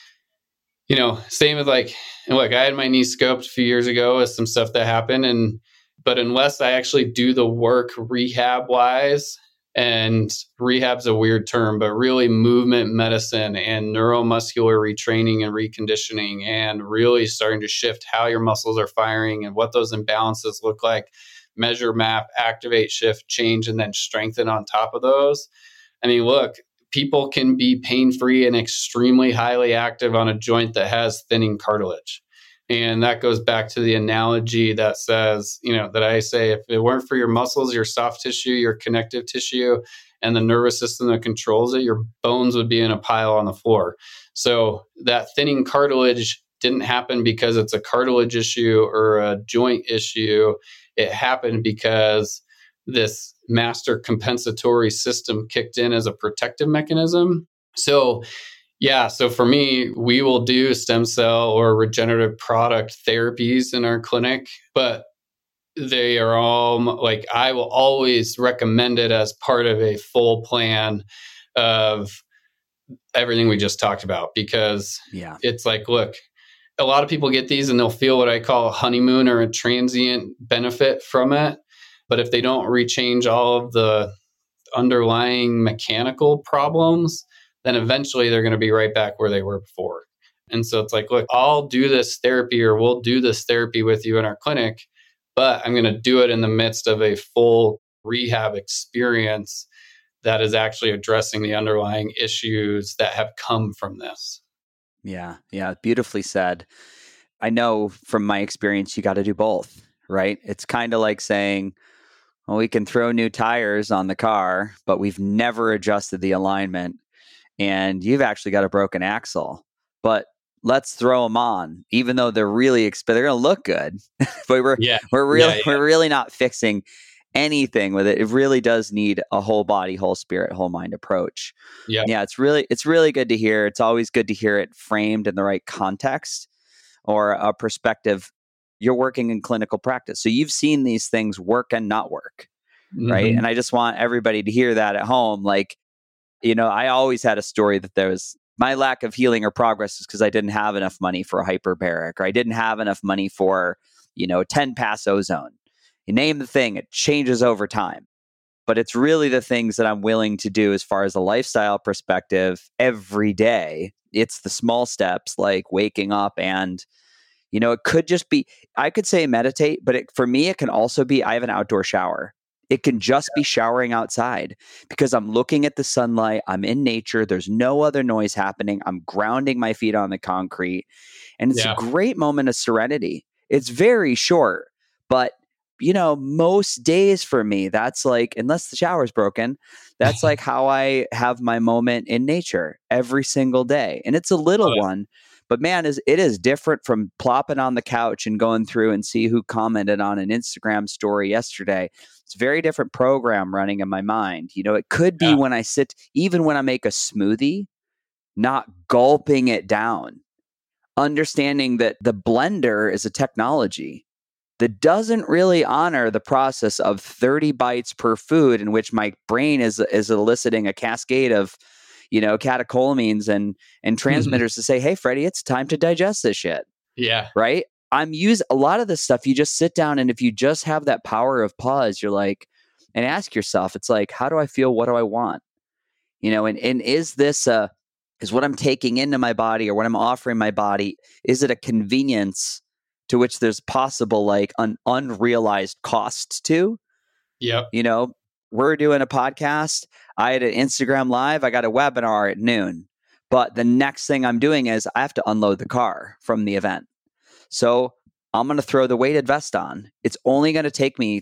same with like, look, I had my knee scoped a few years ago with some stuff that happened. But unless I actually do the work rehab wise, and rehab's a weird term, but really movement medicine and neuromuscular retraining and reconditioning, and really starting to shift how your muscles are firing and what those imbalances look like, measure, map, activate, shift, change, and then strengthen on top of those. I mean, look, people can be pain-free and extremely highly active on a joint that has thinning cartilage. And that goes back to the analogy that says, that I say, if it weren't for your muscles, your soft tissue, your connective tissue, and the nervous system that controls it, your bones would be in a pile on the floor. So that thinning cartilage didn't happen because it's a cartilage issue or a joint issue. It happened because this master compensatory system kicked in as a protective mechanism. So for me, we will do stem cell or regenerative product therapies in our clinic, but they are all like, I will always recommend it as part of a full plan of everything we just talked about, because it's like, look, a lot of people get these and they'll feel what I call a honeymoon or a transient benefit from it. But if they don't rechange all of the underlying mechanical problems, then eventually they're going to be right back where they were before. And so it's like, look, I'll do this therapy, or we'll do this therapy with you in our clinic, but I'm going to do it in the midst of a full rehab experience that is actually addressing the underlying issues that have come from this. Yeah. Beautifully said. I know from my experience, you got to do both, right? It's kind of like saying, well, we can throw new tires on the car, but we've never adjusted the alignment, and you've actually got a broken axle. But let's throw them on, even though they're really they're going to look good, but we're really not fixing anything with it. It really does need a whole body, whole spirit, whole mind approach. Yeah, it's really good to hear. It's always good to hear it framed in the right context or a perspective. You're working in clinical practice, so you've seen these things work and not work, right? And I just want everybody to hear that at home. Like, I always had a story that there was my lack of healing or progress is because I didn't have enough money for a hyperbaric, or I didn't have enough money for, 10 pass ozone. You name the thing, it changes over time. But it's really the things that I'm willing to do as far as a lifestyle perspective every day. It's the small steps like waking up, and, it could just be, I could say meditate, but for me, it can also be, I have an outdoor shower. It can just be showering outside because I'm looking at the sunlight. I'm in nature. There's no other noise happening. I'm grounding my feet on the concrete. And it's a great moment of serenity. It's very short, but most days for me, that's like, unless the shower's broken, that's like how I have my moment in nature every single day. And it's a little one, but man, it is different from plopping on the couch and going through and see who commented on an Instagram story yesterday. It's a very different program running in my mind. It could be when I sit, even when I make a smoothie, not gulping it down, understanding that the blender is a technology that doesn't really honor the process of 30 bites per food, in which my brain is eliciting a cascade of, catecholamines and transmitters to say, hey, Freddie, it's time to digest this shit. Yeah. Right? A lot of this stuff, you just sit down, and if you just have that power of pause, you're like, and ask yourself, it's like, how do I feel? What do I want? And is this is what I'm taking into my body, or what I'm offering my body, is it a convenience to which there's possible like an unrealized cost to? Yep. We're doing a podcast. I had an Instagram live. I got a webinar at noon. But the next thing I'm doing is I have to unload the car from the event. So I'm going to throw the weighted vest on. It's only going to take me,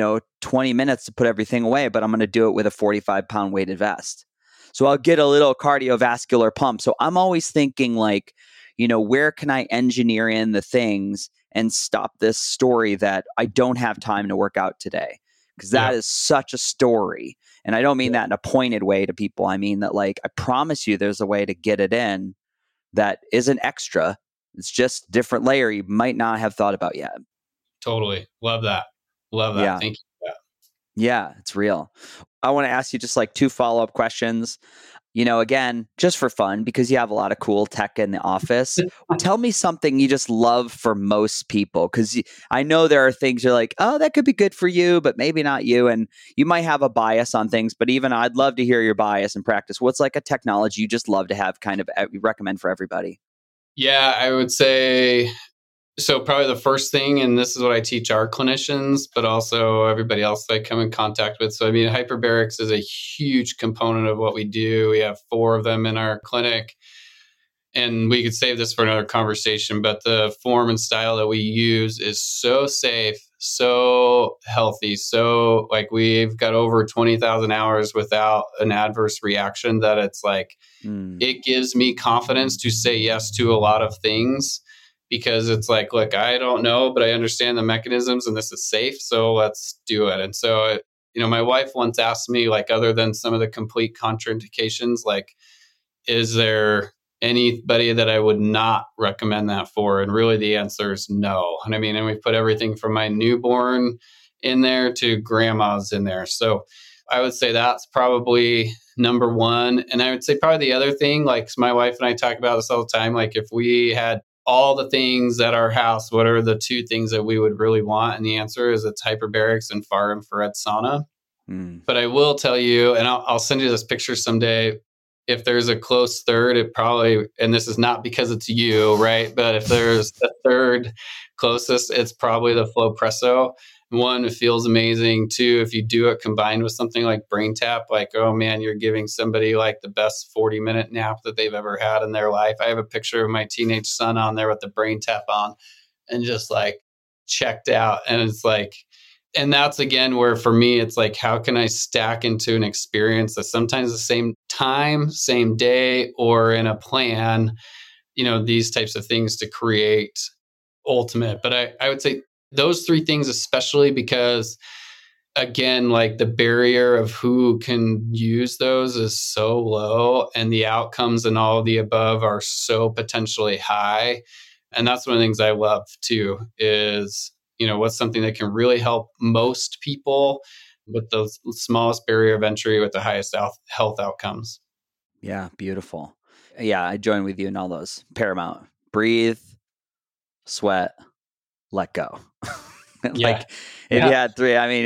20 minutes to put everything away, but I'm going to do it with a 45-pound weighted vest. So I'll get a little cardiovascular pump. So I'm always thinking like, where can I engineer in the things and stop this story that I don't have time to work out today? Because that is such a story. And I don't mean that in a pointed way to people. I mean that, like, I promise you there's a way to get it in that isn't extra, It's just different layer you might not have thought about yet. Totally. Love that. Love that. Yeah. Thank you for that. Yeah, it's real. I want to ask you just like 2 follow-up questions. Again, just for fun, because you have a lot of cool tech in the office. Tell me something you just love for most people, because I know there are things you're like, oh, that could be good for you, but maybe not you. And you might have a bias on things, but even I'd love to hear your bias in practice. What's like a technology you just love to have kind of recommend for everybody? Yeah, I would say, so probably the first thing, and this is what I teach our clinicians, but also everybody else that I come in contact with. So, I mean, hyperbarics is a huge component of what we do. We have 4 of them in our clinic, and we could save this for another conversation, but the form and style that we use is so safe, so healthy. So like we've got over 20,000 hours without an adverse reaction that it's like, it gives me confidence to say yes to a lot of things, because it's like, look, I don't know, but I understand the mechanisms and this is safe. So let's do it. And so, my wife once asked me, like, other than some of the complete contraindications, like, is there anybody that I would not recommend that for? And really the answer is no. And I mean, and we've put everything from my newborn in there to grandma's in there. So I would say that's probably number one. And I would say probably the other thing, like my wife and I talk about this all the time, like if we had all the things at our house, what are the 2 things that we would really want? And the answer is it's hyperbarics and far infrared sauna. But I will tell you, and I'll send you this picture someday, if there's a close third, it probably, and this is not because it's you, right? But if there's a third closest, it's probably the Flowpresso. 1, it feels amazing. 2, if you do it combined with something like BrainTap, like, oh man, you're giving somebody like the best 40-minute nap that they've ever had in their life. I have a picture of my teenage son on there with the BrainTap on and just like checked out. And it's like, and that's again where for me, it's like, how can I stack into an experience that sometimes the same time, same day, or in a plan, these types of things to create ultimate. But I would say those 3 things, especially because, again, like the barrier of who can use those is so low and the outcomes and all of the above are so potentially high. And that's one of the things I love too is, what's something that can really help most people with the smallest barrier of entry with the highest health outcomes. Yeah, beautiful. Yeah, I join with you in all those. Paramount. Breathe, sweat, let go. Like if you had 3, I mean,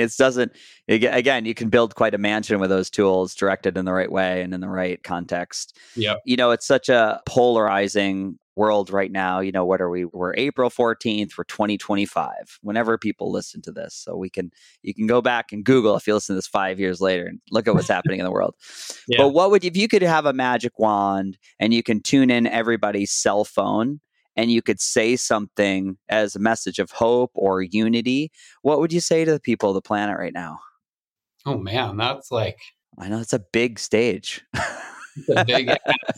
again, you can build quite a mansion with those tools directed in the right way and in the right context. Yeah. It's such a polarizing world right now. What are we? We're April 14th for 2025, whenever people listen to this. So you can go back and Google if you listen to this 5 years later and look at what's happening in the world. Yeah. But if you could have a magic wand and you can tune in everybody's cell phone and you could say something as a message of hope or unity, what would you say to the people of the planet right now? Oh man, that's like, I know it's a big stage. It's a big,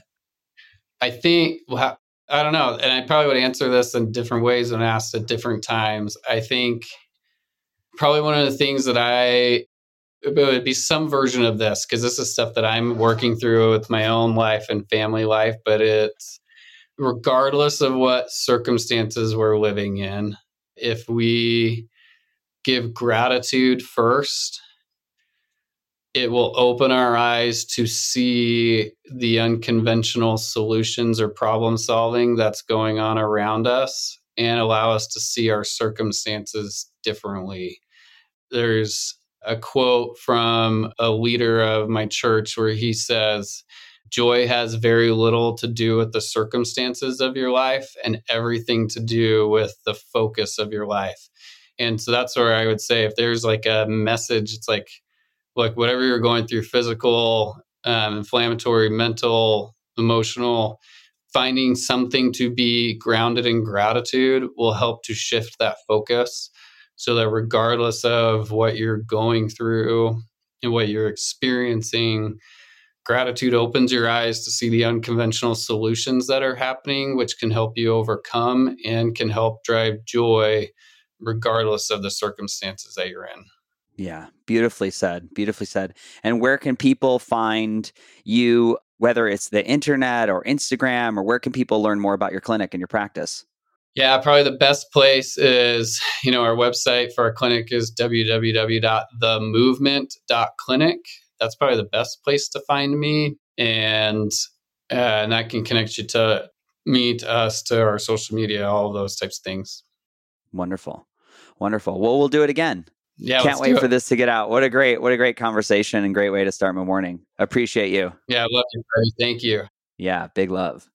I think, well, I don't know. And I probably would answer this in different ways when asked at different times. I think probably one of the things that it would be some version of this, because this is stuff that I'm working through with my own life and family life, but it's regardless of what circumstances we're living in, if we give gratitude first, it will open our eyes to see the unconventional solutions or problem solving that's going on around us and allow us to see our circumstances differently. There's a quote from a leader of my church where he says, joy has very little to do with the circumstances of your life and everything to do with the focus of your life. And so that's where I would say if there's like a message, it's like, look, whatever you're going through, physical, inflammatory, mental, emotional, finding something to be grounded in gratitude will help to shift that focus so that regardless of what you're going through and what you're experiencing, gratitude opens your eyes to see the unconventional solutions that are happening, which can help you overcome and can help drive joy regardless of the circumstances that you're in. Yeah, beautifully said. Beautifully said. And where can people find you whether it's the internet or Instagram, or where can people learn more about your clinic and your practice? Yeah, probably the best place is, our website for our clinic is www.themovement.clinic. That's probably the best place to find me. And that can connect you to me, to us, to our social media, all of those types of things. Wonderful. Wonderful. Well, we'll do it again. Yeah, can't wait for this to get out. What a great conversation and great way to start my morning. Appreciate you. Yeah, I love you, Freddie. Thank you. Yeah, big love.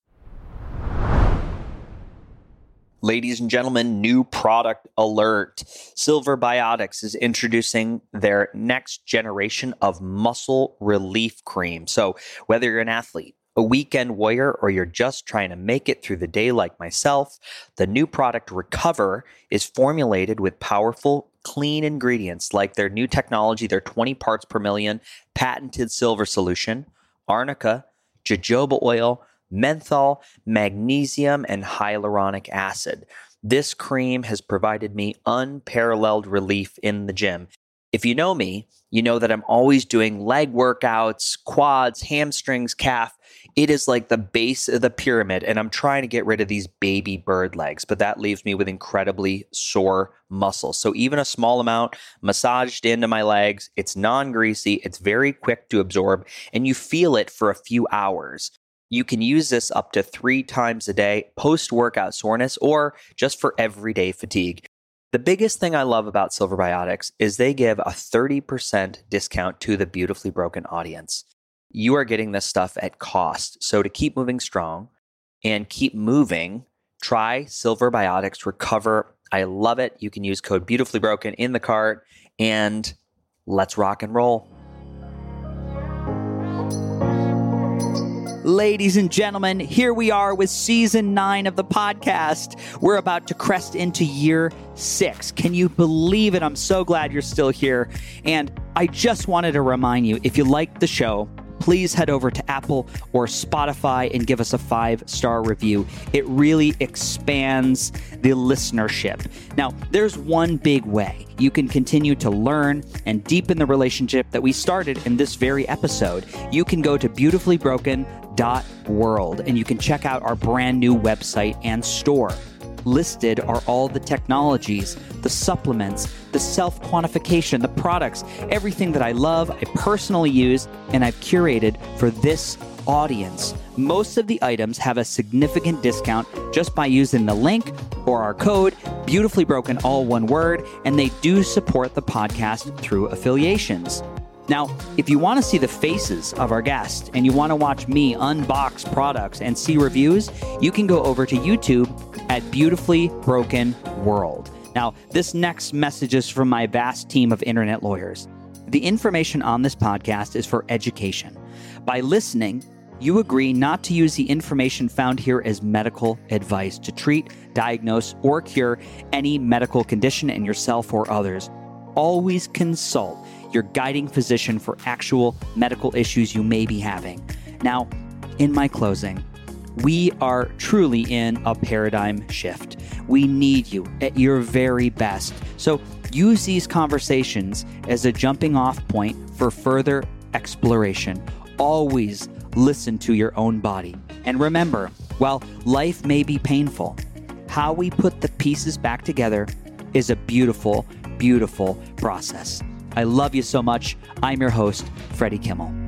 Ladies and gentlemen, new product alert. Silver Biotics is introducing their next generation of muscle relief cream. So whether you're an athlete, a weekend warrior, or you're just trying to make it through the day like myself, the new product Recover is formulated with powerful, clean ingredients like their new technology, their 20 parts per million patented silver solution, arnica, jojoba oil, menthol, magnesium, and hyaluronic acid. This cream has provided me unparalleled relief in the gym. If you know me, you know that I'm always doing leg workouts, quads, hamstrings, calf. It is like the base of the pyramid, and I'm trying to get rid of these baby bird legs, but that leaves me with incredibly sore muscles. So even a small amount massaged into my legs, it's non-greasy, it's very quick to absorb, and you feel it for a few hours. You can use this up to 3 times a day, post-workout soreness, or just for everyday fatigue. The biggest thing I love about Silver Biotics is they give a 30% discount to the Beautifully Broken audience. You are getting this stuff at cost. So to keep moving strong and keep moving, try Silver Biotics Recover. I love it. You can use code Beautifully Broken in the cart, and let's rock and roll. Ladies and gentlemen, here we are with season 9 of the podcast. We're about to crest into year 6. Can you believe it? I'm so glad you're still here. And I just wanted to remind you, if you like the show, please head over to Apple or Spotify and give us a 5-star review. It really expands the listenership. Now, there's one big way you can continue to learn and deepen the relationship that we started in this very episode. You can go to beautifully.broken.world and you can check out our brand new website and store. Listed are all the technologies, the supplements, the self-quantification, the products, everything that I love, I personally use, and I've curated for this audience. Most of the items have a significant discount just by using the link or our code, Beautifully Broken, all one word, and they do support the podcast through affiliations. Now, if you want to see the faces of our guests and you want to watch me unbox products and see reviews, you can go over to YouTube at Beautifully Broken World. Now, this next message is from my vast team of internet lawyers. The information on this podcast is for education. By listening, you agree not to use the information found here as medical advice to treat, diagnose, or cure any medical condition in yourself or others. Always consult your guiding physician for actual medical issues you may be having. Now, in my closing, we are truly in a paradigm shift. We need you at your very best. So use these conversations as a jumping off point for further exploration. Always listen to your own body. And remember, while life may be painful, how we put the pieces back together is a beautiful, beautiful process. I love you so much. I'm your host, Freddie Kimmel.